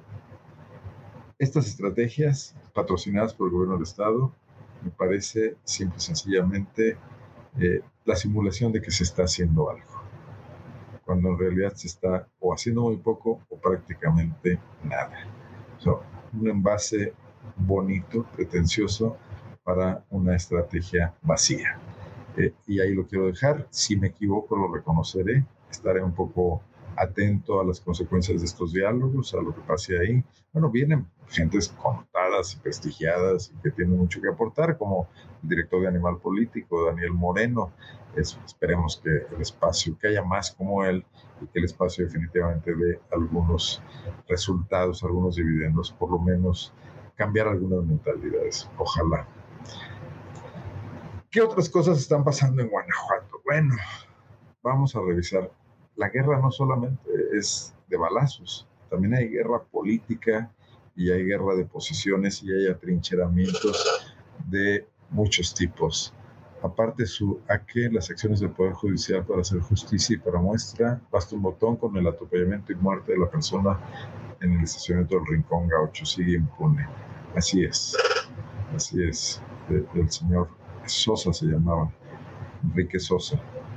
Estas estrategias patrocinadas por el gobierno del estado me parece simple y sencillamente eh, la simulación de que se está haciendo algo, cuando en realidad se está o haciendo muy poco o prácticamente nada. O sea, un envase bonito, pretencioso, para una estrategia vacía. Eh, y ahí lo quiero dejar. Si me equivoco, lo reconoceré. Estaré un poco atento a las consecuencias de estos diálogos, a lo que pase ahí. Bueno, vienen gentes connotadas y prestigiadas y que tienen mucho que aportar, como el director de Animal Político, Daniel Moreno. Es, esperemos que el espacio, que haya más como él, y que el espacio definitivamente dé algunos resultados, algunos dividendos, por lo menos cambiar algunas mentalidades. Ojalá. ¿Qué otras cosas están pasando en Guanajuato? Bueno, vamos a revisar. La guerra no solamente es de balazos, también hay guerra política y hay guerra de posiciones y hay atrincheramientos de muchos tipos. Aparte su a que las acciones del Poder Judicial para hacer justicia y para muestra, basta un botón con el atropellamiento y muerte de la persona en el estacionamiento del Rincón Gaucho, sigue impune. Así es, así es. El, el señor Sosa se llamaba, Enrique Sosa.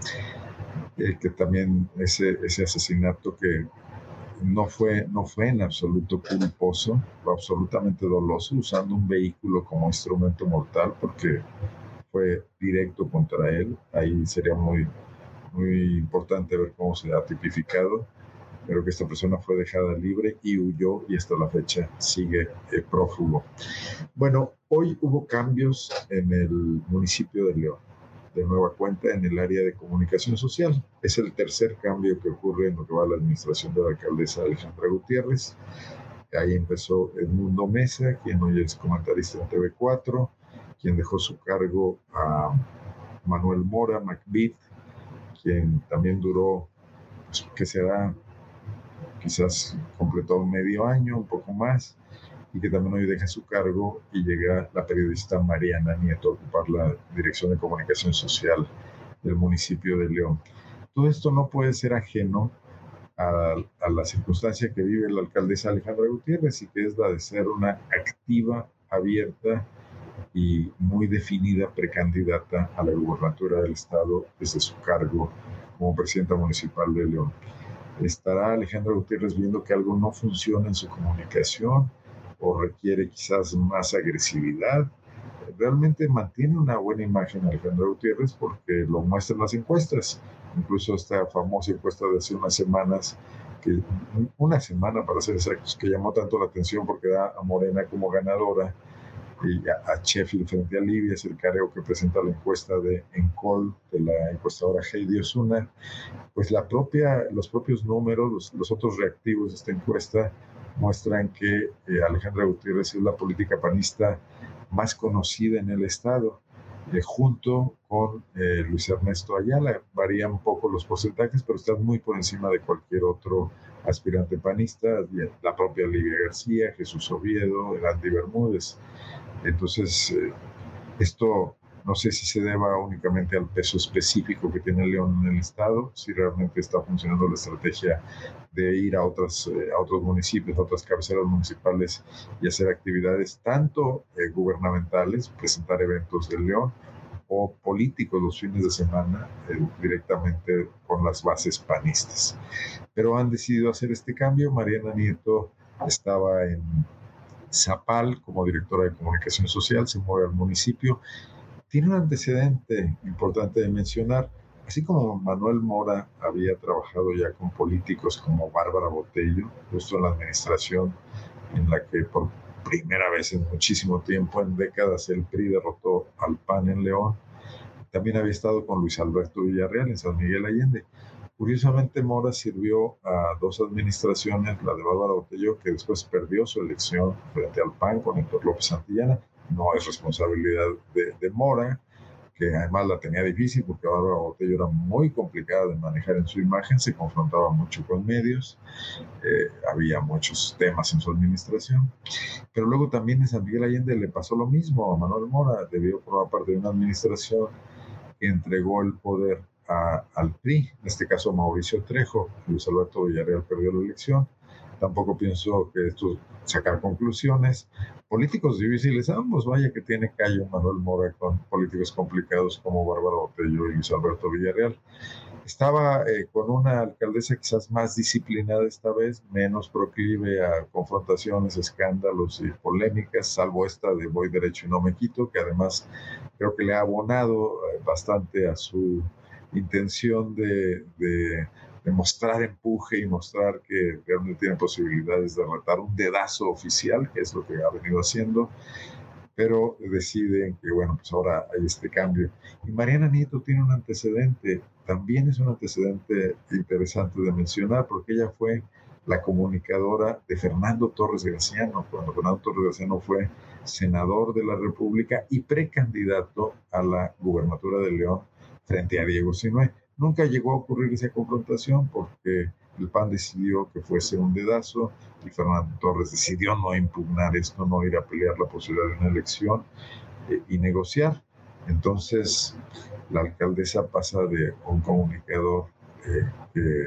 Eh, que también ese, ese asesinato que no fue, no fue en absoluto culposo, fue absolutamente doloso, usando un vehículo como instrumento mortal, porque fue directo contra él. Ahí sería muy, muy importante ver cómo se ha tipificado, pero que esta persona fue dejada libre y huyó y hasta la fecha sigue eh, prófugo. Bueno, hoy hubo cambios en el municipio de León, de nueva cuenta en el área de comunicación social. Es el tercer cambio que ocurre en lo que va a la administración de la alcaldesa Alejandra Gutiérrez. Ahí empezó Edmundo Mesa, quien hoy es comentarista en T V cuatro, quien dejó su cargo a Manuel Mora, Macbeth, quien también duró, pues, que será, quizás completó un medio año, un poco más, y que también hoy deja su cargo y llega la periodista Mariana Nieto a ocupar la dirección de comunicación social del municipio de León. Todo esto no puede ser ajeno a, a la circunstancia que vive la alcaldesa Alejandra Gutiérrez, y que es la de ser una activa, abierta y muy definida precandidata a la gubernatura del estado desde su cargo como presidenta municipal de León. ¿Estará Alejandra Gutiérrez viendo que algo no funciona en su comunicación o requiere quizás más agresividad? Realmente mantiene una buena imagen Alejandra Gutiérrez, porque lo muestran las encuestas, incluso esta famosa encuesta de hace unas semanas que una semana para ser exactos, que llamó tanto la atención porque da a Morena como ganadora y a, a Sheffield frente a Libia. Es el careo que presenta la encuesta de Encol, de la encuestadora Heidi Osuna. Pues la propia, los propios números, los, los otros reactivos de esta encuesta muestran que eh, Alejandra Gutiérrez es la política panista más conocida en el estado, eh, junto con eh, Luis Ernesto Ayala. Varían un poco los porcentajes, pero está muy por encima de cualquier otro aspirante panista, la propia Livia García, Jesús Oviedo, Andy Bermúdez. Entonces, eh, esto no sé si se deba únicamente al peso específico que tiene León en el estado, si realmente está funcionando la estrategia de ir a, otras, eh, a otros municipios, a otras cabeceras municipales y hacer actividades tanto eh, gubernamentales, presentar eventos de León, o políticos los fines de semana eh, directamente con las bases panistas. Pero han decidido hacer este cambio. Mariana Nieto estaba en Zapal como directora de comunicación social, se mueve al municipio. Tiene un antecedente importante de mencionar. Así como Manuel Mora había trabajado ya con políticos como Bárbara Botello, justo en la administración en la que por primera vez en muchísimo tiempo, en décadas, el P R I derrotó al P A N en León. También había estado con Luis Alberto Villarreal en San Miguel Allende. Curiosamente, Mora sirvió a dos administraciones, la de Bárbara Botello, que después perdió su elección frente al P A N con Héctor López Santillana. No es responsabilidad de, de Mora, que además la tenía difícil porque Bárbara Botello era muy complicada de manejar en su imagen, se confrontaba mucho con medios, eh, había muchos temas en su administración. Pero luego también en San Miguel Allende le pasó lo mismo a Manuel Mora. Debió formar parte de una administración que entregó el poder a, al P R I, en este caso a Mauricio Trejo. Luis Alberto Villarreal perdió la elección. Tampoco pienso que esto sacar conclusiones. Políticos difíciles ambos, vaya que tiene callo Manuel Mora con políticos complicados como Bárbara Botello y Luis Alberto Villarreal. Estaba eh, con una alcaldesa quizás más disciplinada esta vez, menos proclive a confrontaciones, escándalos y polémicas, salvo esta de voy derecho y no me quito, que además creo que le ha abonado eh, bastante a su intención de, de, de mostrar empuje y mostrar que realmente tiene posibilidades de retar un dedazo oficial, que es lo que ha venido haciendo. Pero deciden que, bueno, pues ahora hay este cambio. Y Mariana Nieto tiene un antecedente, también es un antecedente interesante de mencionar, porque ella fue la comunicadora de Fernando Torres Graciano, cuando Fernando Torres Graciano fue senador de la República y precandidato a la gubernatura de León frente a Diego Sinue. Nunca llegó a ocurrir esa confrontación porque el P A N decidió que fuese un dedazo y Fernando Torres decidió no impugnar esto, no ir a pelear la posibilidad de una elección eh, y negociar. Entonces, la alcaldesa pasa de un comunicador eh, que,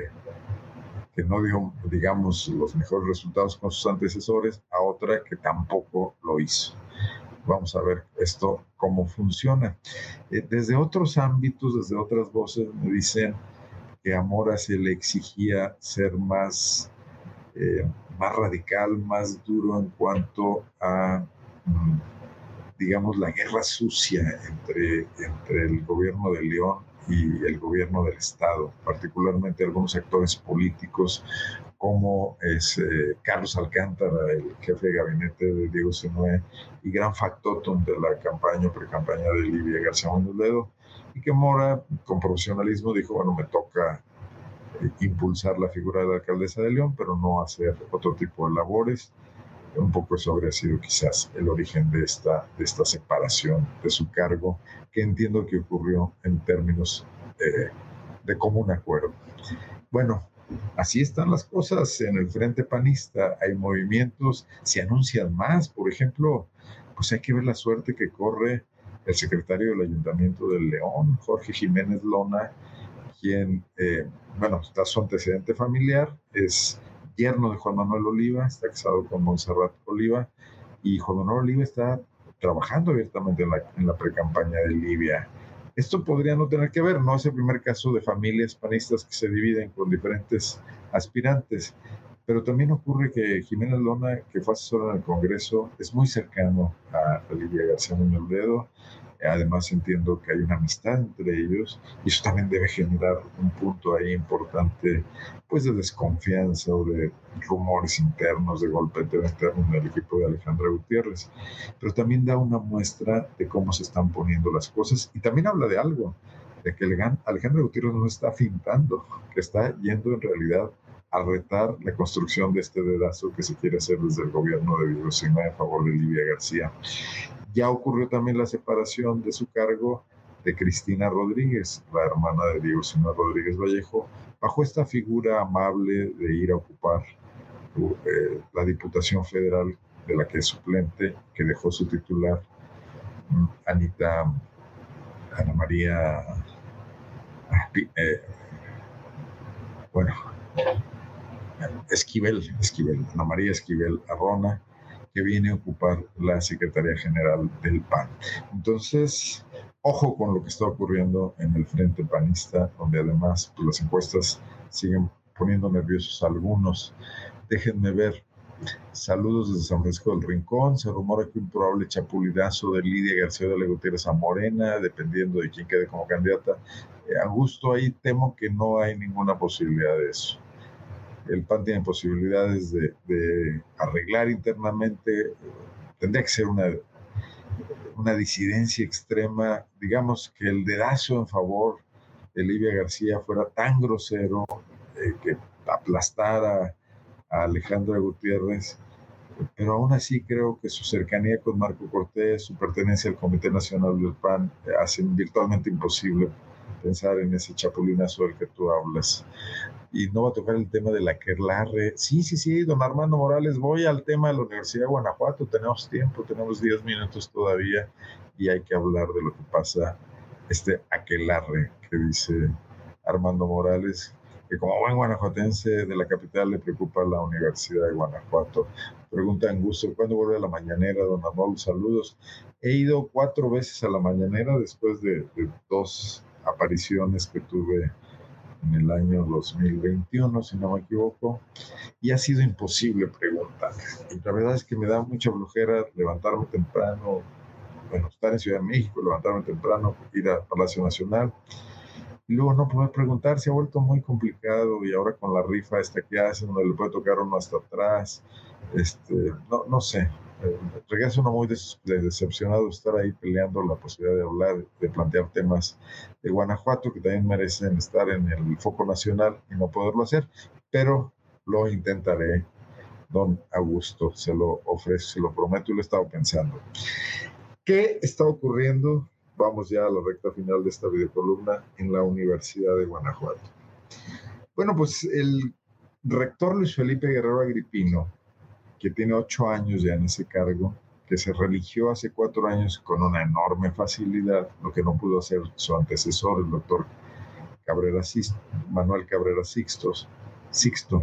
que no dio, digamos, los mejores resultados con sus antecesores a otra que tampoco lo hizo. Vamos a ver esto cómo funciona. Eh, desde otros ámbitos, desde otras voces, me dicen que a Mora se le exigía ser más, eh, más radical, más duro en cuanto a, mm, digamos, la guerra sucia entre, entre el gobierno de León y el gobierno del Estado, particularmente algunos actores políticos como es eh, Carlos Alcántara, el jefe de gabinete de Diego Sinue y gran factotum de la campaña, pre-campaña de Livia García Ledo, y que Mora, con profesionalismo, dijo, bueno, me toca eh, impulsar la figura de la alcaldesa de León, pero no hacer otro tipo de labores. Un poco eso habría sido quizás el origen de esta, de esta separación de su cargo, que entiendo que ocurrió en términos eh, de común acuerdo. Bueno, así están las cosas en el frente panista. Hay movimientos, se anuncian más. Por ejemplo, pues hay que ver la suerte que corre el secretario del Ayuntamiento de León, Jorge Jiménez Lona, quien, eh, bueno, está su antecedente familiar, es yerno de Juan Manuel Oliva, está casado con Montserrat Oliva, y Juan Manuel Oliva está trabajando abiertamente en la, en la pre-campaña de Livia. Esto podría no tener que ver, no es el primer caso de familias panistas que se dividen con diferentes aspirantes, Pero también ocurre que Jiménez Lona, que fue asesor en el Congreso, es muy cercano a Lidia García Muñoz Ledo. Además entiendo que hay una amistad entre ellos y eso también debe generar un punto ahí importante, pues de desconfianza o de rumores internos, de golpeteo interno en el equipo de Alejandra Gutiérrez. Pero también da una muestra de cómo se están poniendo las cosas y también habla de algo, de que Alejandra Gutiérrez no está fintando, que está yendo en realidad a retar la construcción de este dedazo que se quiere hacer desde el gobierno de Diego Sinai a favor de Lidia García. Ya ocurrió también la separación de su cargo de Cristina Rodríguez, la hermana de Diego Sinai Rodríguez Vallejo, bajo esta figura amable de ir a ocupar eh, la Diputación Federal de la que es suplente, que dejó su titular, Anita, Ana María, eh, bueno, Esquivel, Esquivel, Ana María Esquivel Arrona, que viene a ocupar la Secretaría General del P A N. Entonces, ojo con lo que está ocurriendo en el Frente Panista, donde además pues, las encuestas siguen poniendo nerviosos a algunos. Déjenme ver. Saludos desde San Francisco del Rincón. Se rumora que un probable chapulinazo de Lidia García de la Gutiérrez a Morena, dependiendo de quién quede como candidata. Eh, Augusto, ahí temo que no hay ninguna posibilidad de eso. El P A N tiene posibilidades de, de arreglar internamente, tendría que ser una, una disidencia extrema, digamos que el dedazo en favor de Lidia García fuera tan grosero eh, que aplastara a Alejandra Gutiérrez, pero aún así creo que su cercanía con Marco Cortés, su pertenencia al Comité Nacional del P A N, hacen virtualmente imposible pensar en ese chapulinazo del que tú hablas. Y no va a tocar el tema de la aquelarre. Sí, sí, sí, don Armando Morales, voy al tema de la Universidad de Guanajuato, tenemos tiempo, tenemos diez minutos todavía y hay que hablar de lo que pasa, este aquelarre que dice Armando Morales, que como buen guanajuatense de la capital le preocupa la Universidad de Guanajuato. Pregunta Angusto, ¿cuándo vuelve a la mañanera, don Arnoldo? Saludos. He ido cuatro veces a la mañanera después de, de dos apariciones que tuve en el año dos mil veintiuno, si no me equivoco, y ha sido imposible preguntar. Y la verdad es que me da mucha flojera levantarme temprano, bueno, estar en Ciudad de México, levantarme temprano, ir a Palacio Nacional, y luego no poder preguntar. Se ha vuelto muy complicado, y ahora con la rifa esta que hacen, donde le puede tocar uno hasta atrás, este, no, no sé, eh, regresa uno muy des decepcionado de estar ahí peleando la posibilidad de hablar, de plantear temas de Guanajuato que también merecen estar en el foco nacional y no poderlo hacer, pero lo intentaré, don Augusto, se lo ofrezco, se lo prometo y lo he estado pensando. ¿Qué está ocurriendo? Vamos ya a la recta final de esta videocolumna en la Universidad de Guanajuato. Bueno, pues el rector Luis Felipe Guerrero Agripino, que tiene ocho años ya en ese cargo, que se religió hace cuatro años con una enorme facilidad, lo que no pudo hacer su antecesor, el doctor Cabrera Sixto, Manuel Cabrera Sixtos, Sixto.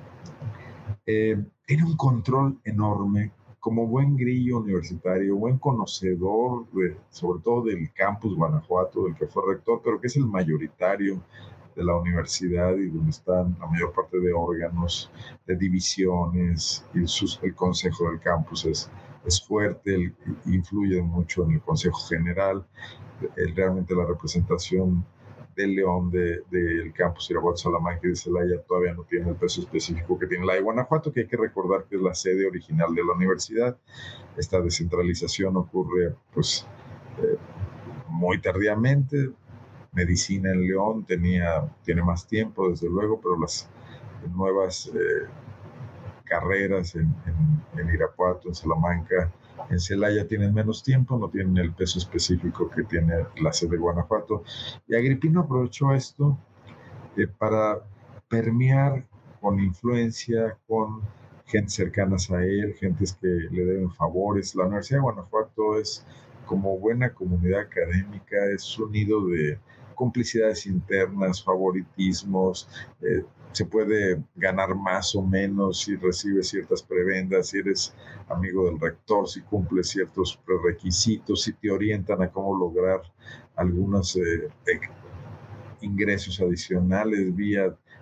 Eh, tiene un control enorme, como buen grillo universitario, buen conocedor, de, sobre todo del campus Guanajuato, del que fue rector, pero que es el mayoritario de la universidad y donde están la mayor parte de órganos, de divisiones, y sus, el consejo del campus es, es fuerte, el, influye mucho en el consejo general, el, realmente la representación del León del de, campus Irapuato, Salamanca y de Celaya todavía no tiene el peso específico que tiene la de Guanajuato, que hay que recordar que es la sede original de la universidad. Esta descentralización ocurre pues eh, muy tardíamente. Medicina en León tenía, tiene más tiempo, desde luego, pero las nuevas eh, carreras en, en, en Irapuato, en Salamanca, en Celaya tienen menos tiempo, no tienen el peso específico que tiene la sede de Guanajuato. Y Agripino aprovechó esto eh, para permear con influencia, con gente cercanas a él, gentes que le deben favores. La Universidad de Guanajuato es, como buena comunidad académica, es un nido de complicidades internas, favoritismos, eh, se puede ganar más o menos si recibes ciertas prebendas, si eres amigo del rector, si cumples ciertos prerequisitos, si te orientan a cómo lograr algunos eh, ingresos adicionales vía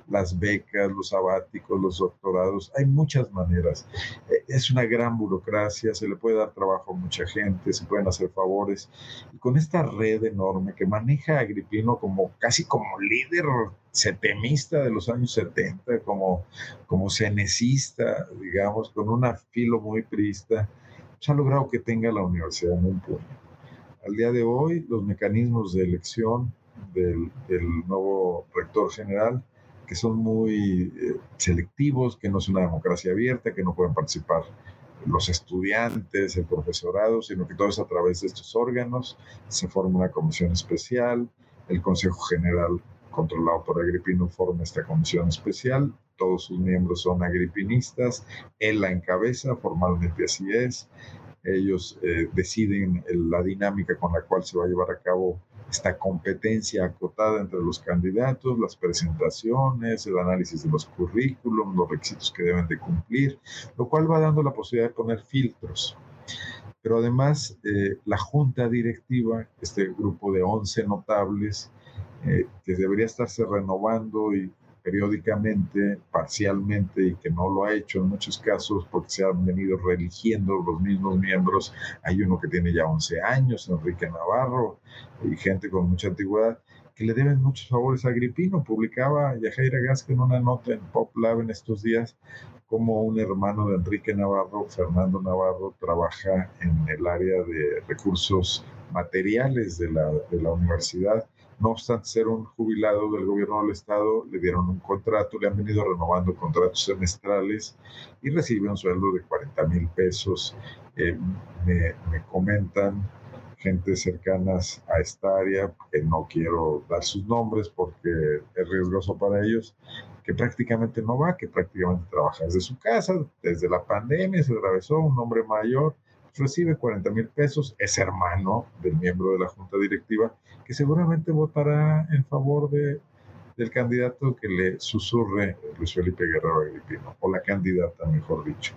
las becas, los sabáticos, los doctorados. Hay muchas maneras. Eh, Es una gran burocracia, se le puede dar trabajo a mucha gente, se pueden hacer favores. Y con esta red enorme que maneja a Agripino como casi como líder setemista de los años setenta, como, como cenecista, digamos, con un filo muy priista, se ha logrado que tenga la universidad en un puño. Al día de hoy, los mecanismos de elección del, del nuevo rector general, que son muy eh, selectivos, que no es una democracia abierta, que no pueden participar los estudiantes, el profesorado, sino que todo es a través de estos órganos. Se forma una comisión especial, el Consejo General, controlado por Agripino, forma esta comisión especial, todos sus miembros son agripinistas, él la encabeza, formalmente así es. Ellos eh, deciden la dinámica con la cual se va a llevar a cabo esta competencia acotada entre los candidatos, las presentaciones, el análisis de los currículums, los requisitos que deben de cumplir, lo cual va dando la posibilidad de poner filtros. Pero además, eh, la junta directiva, este grupo de once notables, eh, que debería estarse renovando y periódicamente, parcialmente, y que no lo ha hecho en muchos casos porque se han venido reeligiendo los mismos miembros. Hay uno que tiene ya once años, Enrique Navarro, y gente con mucha antigüedad, que le deben muchos favores a Agripino. Publicaba Yajaira Gasca en una nota en PopLab en estos días como un hermano de Enrique Navarro, Fernando Navarro, trabaja en el área de recursos materiales de la, de la universidad. No obstante ser un jubilado del gobierno del estado, le dieron un contrato, le han venido renovando contratos semestrales y recibe un sueldo de cuarenta mil pesos. Eh, me, me comentan gentes cercanas a esta área, que no quiero dar sus nombres porque es riesgoso para ellos, que prácticamente no va, que prácticamente trabaja desde su casa, desde la pandemia, se atravesó, un hombre mayor, recibe cuarenta mil pesos, es hermano del miembro de la junta directiva, que seguramente votará en favor de, del candidato que le susurre Luis Felipe Guerrero Agripino, o la candidata, mejor dicho.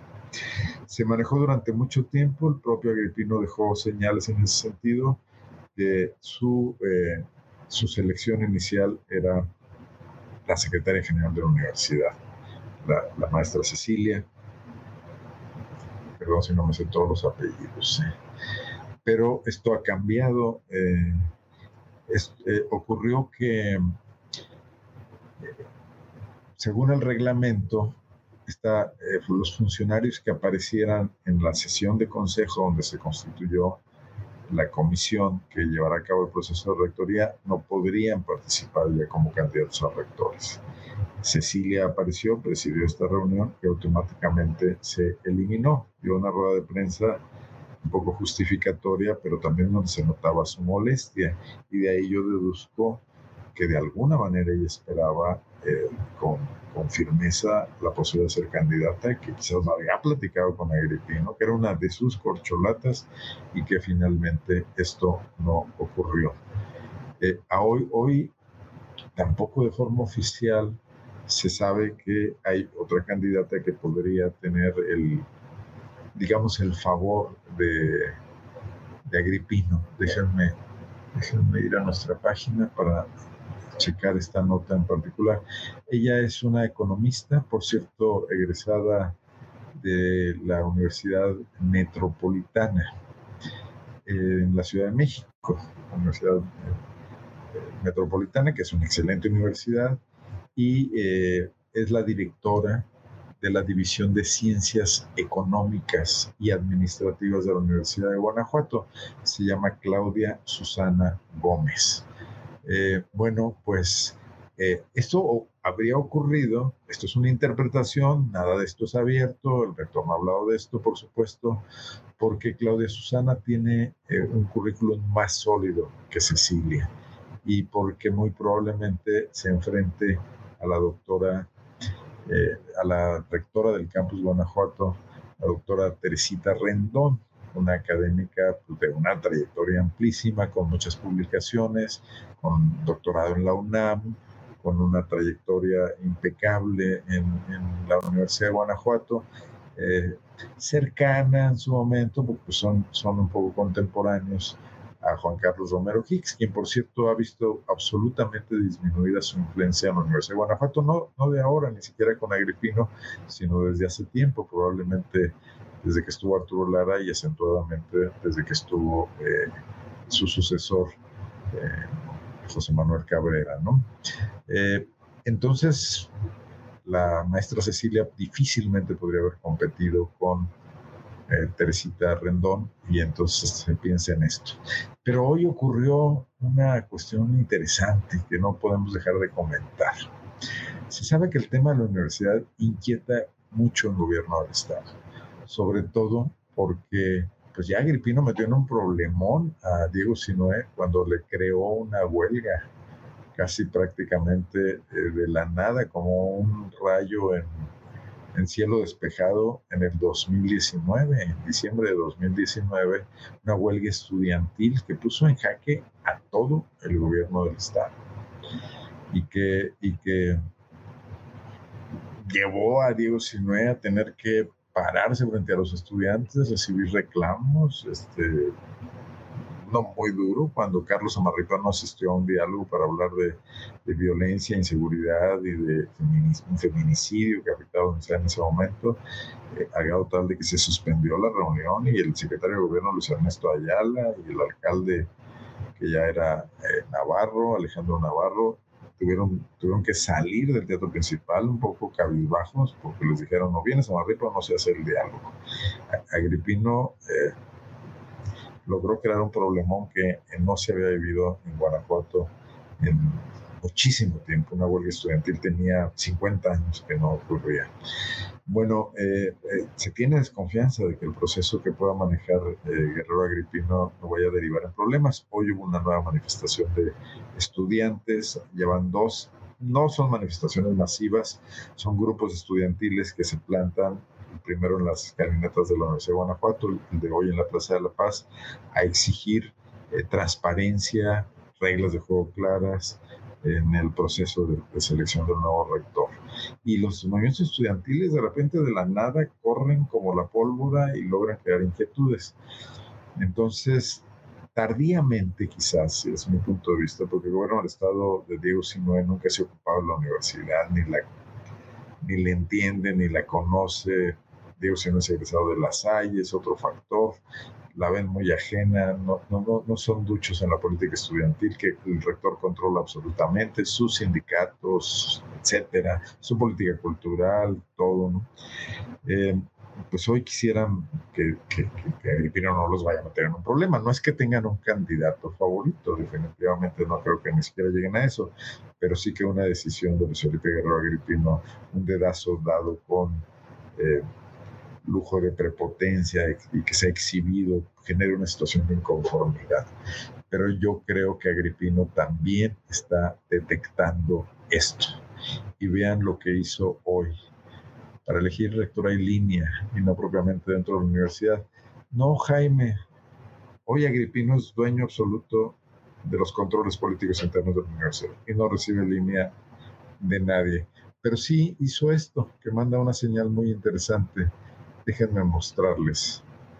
Se manejó durante mucho tiempo, el propio Agripino dejó señales en ese sentido, que su, eh, su selección inicial era la secretaria general de la universidad, la, la maestra Cecilia, perdón si no me sé todos los apellidos, ¿eh? Pero esto ha cambiado. Eh, es, eh, ocurrió que, según el reglamento, está, eh, los funcionarios que aparecieran en la sesión de consejo donde se constituyó la comisión que llevará a cabo el proceso de rectoría no podrían participar ya como candidatos a rectores. Cecilia apareció, presidió esta reunión y automáticamente se eliminó. Dio una rueda de prensa un poco justificatoria, pero también donde se notaba su molestia, y de ahí yo deduzco que de alguna manera ella esperaba eh, con, con firmeza la posibilidad de ser candidata, que quizás no había platicado con Agripino, que era una de sus corcholatas, y que finalmente esto no ocurrió. Eh, a hoy, hoy, tampoco de forma oficial, se sabe que hay otra candidata que podría tener el, digamos, el favor de, de Agripino. Déjenme, déjenme ir a nuestra página para checar esta nota en particular. Ella es una economista, por cierto, egresada de la Universidad Metropolitana eh, en la Ciudad de México, Universidad eh, Metropolitana, que es una excelente universidad, y eh, es la directora de la División de Ciencias Económicas y Administrativas de la Universidad de Guanajuato. Se llama Claudia Susana Gómez. Eh, bueno, pues eh, esto habría ocurrido, esto es una interpretación, nada de esto es abierto, el rector no ha hablado de esto, por supuesto, porque Claudia Susana tiene eh, un currículum más sólido que Cecilia, y porque muy probablemente se enfrente a la doctora, eh, a la rectora del campus Guanajuato, la doctora Teresita Rendón, una académica de una trayectoria amplísima, con muchas publicaciones, con doctorado en la UNAM, con una trayectoria impecable en, en la Universidad de Guanajuato, eh, cercana en su momento, porque son, son un poco contemporáneos a Juan Carlos Romero Hicks, quien por cierto ha visto absolutamente disminuida su influencia en la Universidad de Guanajuato, no, no de ahora, ni siquiera con Agripino, sino desde hace tiempo, probablemente desde que estuvo Arturo Lara y acentuadamente desde que estuvo eh, su sucesor, eh, José Manuel Cabrera, ¿no? Eh, entonces, la maestra Cecilia difícilmente podría haber competido con eh, Teresita Rendón, y entonces se piensa en esto. Pero hoy ocurrió una cuestión interesante que no podemos dejar de comentar. Se sabe que el tema de la universidad inquieta mucho el gobierno del Estado, sobre todo porque pues ya Agripino metió en un problemón a Diego Sinue cuando le creó una huelga casi prácticamente eh, de la nada, como un rayo en, en cielo despejado en el dos mil diecinueve, en diciembre de dos mil diecinueve, una huelga estudiantil que puso en jaque a todo el gobierno del Estado y que, y que llevó a Diego Sinue a tener que pararse frente a los estudiantes, recibir reclamos, este, no muy duro, cuando Carlos Amarripa asistió a un diálogo para hablar de, de violencia, inseguridad y de feminismo, un feminicidio que afectaba a la universidad en ese momento, eh, a grado tal de que se suspendió la reunión y el secretario de gobierno Luis Ernesto Ayala y el alcalde, que ya era eh, Navarro, Alejandro Navarro, Tuvieron, tuvieron que salir del teatro principal un poco cabizbajos porque les dijeron: no vienes a Amarripa, no se hace el diálogo. Agripino eh, logró crear un problemón que no se había vivido en Guanajuato en muchísimo tiempo. Una huelga estudiantil tenía cincuenta años que no ocurría. Bueno, eh, eh, se tiene desconfianza de que el proceso que pueda manejar eh, Guerrero Agripino no vaya a derivar en problemas. Hoy hubo una nueva manifestación de estudiantes, llevan dos, no son manifestaciones masivas, son grupos estudiantiles que se plantan primero en las escalinatas de la Universidad de Guanajuato, el de hoy en la Plaza de la Paz, a exigir eh, transparencia, reglas de juego claras en el proceso de, de selección del nuevo rector. Y los movimientos estudiantiles de repente de la nada corren como la pólvora y logran crear inquietudes. Entonces, tardíamente quizás, es mi punto de vista, porque el gobierno del Estado de Diego Sinue nunca se ha ocupado de la universidad, ni la ni le entiende, ni la conoce. Diego Sinue es egresado de La Salle, es otro factor. La ven muy ajena, no, no, no son duchos en la política estudiantil que el rector controla absolutamente, sus sindicatos, etcétera, su política cultural, todo, ¿no? Eh, pues hoy quisieran que, que, que Agripino no los vaya a meter en un problema. No es que tengan un candidato favorito, definitivamente no creo que ni siquiera lleguen a eso, pero sí que una decisión de Luis Felipe Guerrero Agripino, un dedazo dado con eh, lujo de prepotencia y que se ha exhibido, genera una situación de inconformidad. Pero yo creo que Agripino también está detectando esto. Y vean lo que hizo hoy. Para elegir rector hay línea y no propiamente dentro de la universidad. No, Jaime, hoy Agripino es dueño absoluto de los controles políticos internos de la universidad y no recibe línea de nadie. Pero sí hizo esto, que manda una señal muy interesante. Déjenme mostrarles.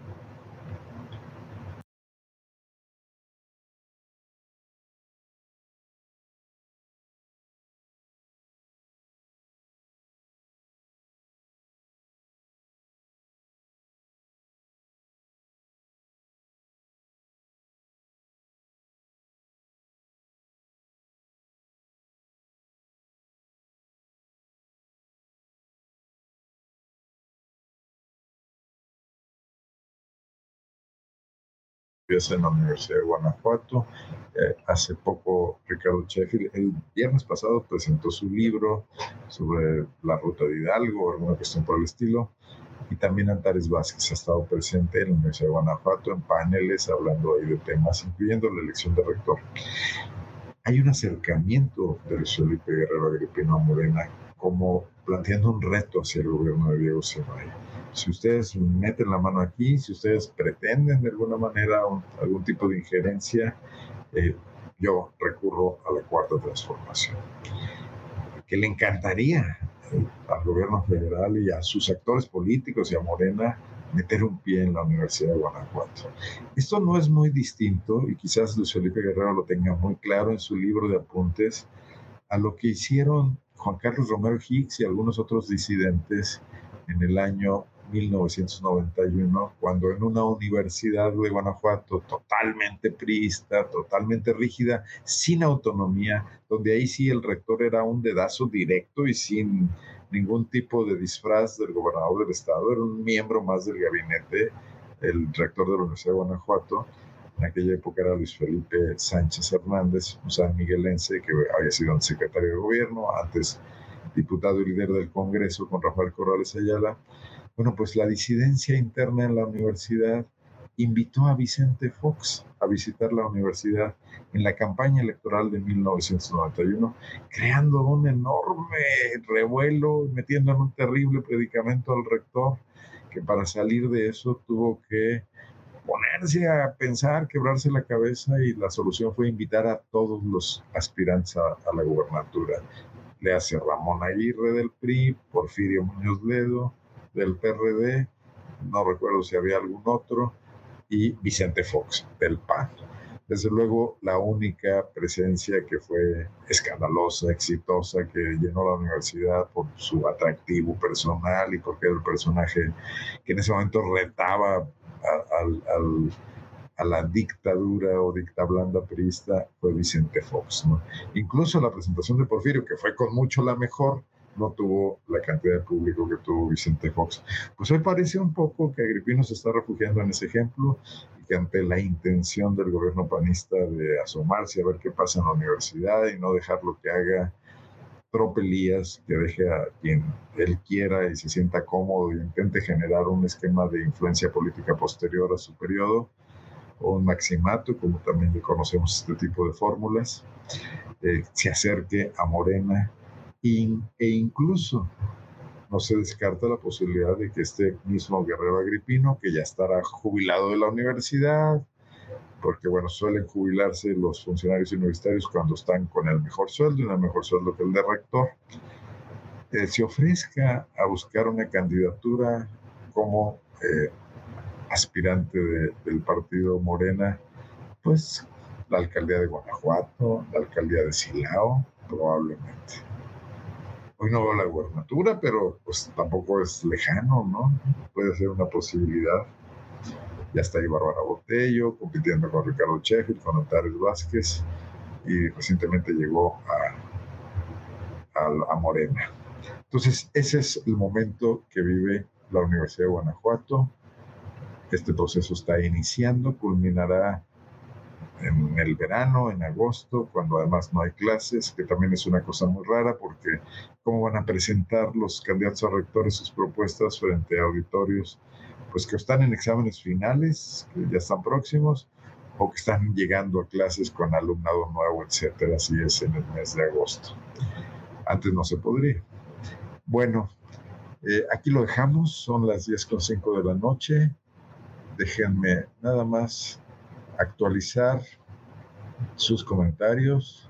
En la Universidad de Guanajuato. Eh, hace poco Ricardo Sheffield, el viernes pasado, presentó su libro sobre la ruta de Hidalgo, alguna cuestión por el estilo, y también Antares Vázquez ha estado presente en la Universidad de Guanajuato en paneles hablando ahí de temas, incluyendo la elección de rector. Hay un acercamiento de Luis Felipe Guerrero Agripino a Morena como planteando un reto hacia el gobierno de Diego Sinue. Si ustedes meten la mano aquí, si ustedes pretenden de alguna manera un, algún tipo de injerencia, eh, yo recurro a la cuarta transformación. Que le encantaría al gobierno federal y a sus actores políticos y a Morena meter un pie en la Universidad de Guanajuato. Esto no es muy distinto, y quizás Luis Felipe Guerrero lo tenga muy claro en su libro de apuntes, a lo que hicieron Juan Carlos Romero Hicks y algunos otros disidentes en el año mil novecientos noventa y uno, cuando en una universidad de Guanajuato totalmente priista, totalmente rígida, sin autonomía, donde ahí sí el rector era un dedazo directo y sin ningún tipo de disfraz del gobernador del estado, era un miembro más del gabinete, el rector de la Universidad de Guanajuato. En aquella época era Luis Felipe Sánchez Hernández, un sanmiguelense que había sido secretario de gobierno, antes diputado y líder del Congreso con Rafael Corrales Ayala. Bueno, pues la disidencia interna en la universidad invitó a Vicente Fox a visitar la universidad en la campaña electoral de mil novecientos noventa y uno, creando un enorme revuelo, metiendo en un terrible predicamento al rector, que para salir de eso tuvo que ponerse a pensar, quebrarse la cabeza, y la solución fue invitar a todos los aspirantes a, a la gubernatura. Le hace Ramón Aguirre del P R I, Porfirio Muñoz Ledo del P R D, no recuerdo si había algún otro, y Vicente Fox del P A N. Desde luego, la única presencia que fue escandalosa, exitosa, que llenó la universidad por su atractivo personal y porque era el personaje que en ese momento retaba a, a, a, a la dictadura o dictablanda priista, fue Vicente Fox, ¿no? Incluso la presentación de Porfirio, que fue con mucho la mejor, no tuvo la cantidad de público que tuvo Vicente Fox. Pues hoy parece un poco que Agripino se está refugiando en ese ejemplo, y que ante la intención del gobierno panista de asomarse a ver qué pasa en la universidad y no dejarlo que haga tropelías, que deje a quien él quiera y se sienta cómodo y intente generar un esquema de influencia política posterior a su periodo, o un maximato, como también le conocemos este tipo de fórmulas, eh, se acerque a Morena, e incluso no se descarta la posibilidad de que este mismo Guerrero Agripino, que ya estará jubilado de la universidad, porque bueno, suelen jubilarse los funcionarios universitarios cuando están con el mejor sueldo, y el mejor sueldo que el de rector, eh, se ofrezca a buscar una candidatura como eh, aspirante de, del partido Morena, pues la alcaldía de Guanajuato, la alcaldía de Silao, probablemente. Hoy no veo la gubernatura, pero pues tampoco es lejano, ¿no? Puede ser una posibilidad. Ya está ahí Bárbara Botello, compitiendo con Ricardo Sheffield, con Antares Vázquez, y recientemente llegó a, a, a Morena. Entonces, ese es el momento que vive la Universidad de Guanajuato. Este proceso está iniciando, culminará en el verano, en agosto, cuando además no hay clases, que también es una cosa muy rara, porque cómo van a presentar los candidatos a rectores sus propuestas frente a auditorios pues que están en exámenes finales, que ya están próximos, o que están llegando a clases con alumnado nuevo, etcétera. Así es en el mes de agosto. Antes no se podría. Bueno, eh, aquí lo dejamos, son las diez con cinco de la noche. Déjenme nada más actualizar sus comentarios.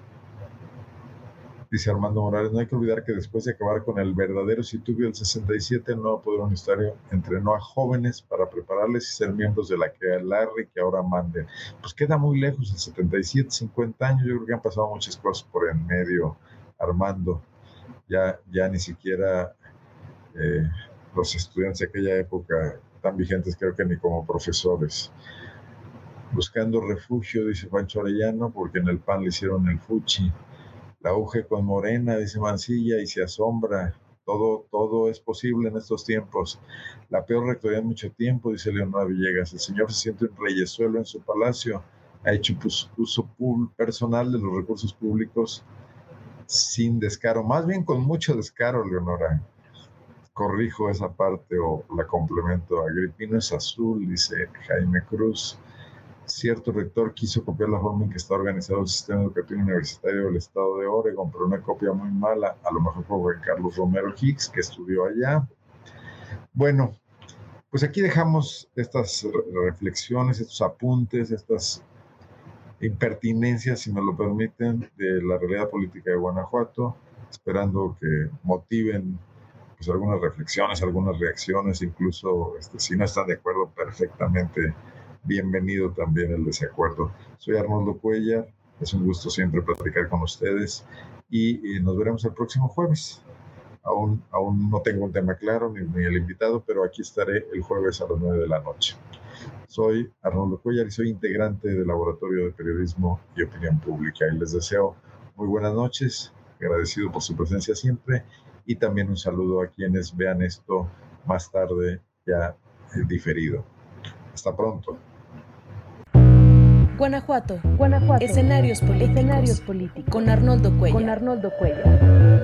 Dice Armando Morales, no hay que olvidar que después de acabar con el verdadero situbio del sesenta y siete, el nuevo poder universitario entrenó a jóvenes para prepararles y ser miembros de la que Larry que ahora manden. Pues queda muy lejos el setenta y siete, cincuenta años, yo creo que han pasado muchas cosas por en medio, Armando. Ya, ya ni siquiera eh, los estudiantes de aquella época tan vigentes, creo que ni como profesores. Buscando refugio, dice Pancho Arellano, porque en el P A N le hicieron el fuchi. La U G con Morena, dice Mancilla, y se asombra. Todo, todo es posible en estos tiempos. La peor rectoría en mucho tiempo, dice Leonora Villegas. El señor se siente un reyesuelo en su palacio. Ha hecho pues, uso personal de los recursos públicos sin descaro. Más bien con mucho descaro, Leonora. Corrijo esa parte o la complemento. Agripino es azul, dice Jaime Cruz. Cierto rector quiso copiar la forma en que está organizado el sistema educativo universitario del estado de Oregon, pero una copia muy mala. A lo mejor fue Carlos Romero Hicks, que estudió allá. Bueno, pues aquí dejamos estas reflexiones, estos apuntes, estas impertinencias, si me lo permiten, de la realidad política de Guanajuato. esperando que motiven pues algunas reflexiones, algunas reacciones, incluso este, si no están de acuerdo, perfectamente bienvenido también el desacuerdo. Soy Arnoldo Cuellar, es un gusto siempre platicar con ustedes y, y nos veremos el próximo jueves. Aún, aún no tengo un tema claro ni, ni el invitado, pero aquí estaré el jueves a las nueve de la noche. Soy Arnoldo Cuellar y soy integrante del Laboratorio de Periodismo y Opinión Pública y les deseo muy buenas noches, agradecido por su presencia siempre y también un saludo a quienes vean esto más tarde ya eh, diferido. Hasta pronto. Guanajuato. Guanajuato. Escenarios políticos. Escenarios políticos. Con Arnoldo Cuellar. Con Arnoldo Cuellar.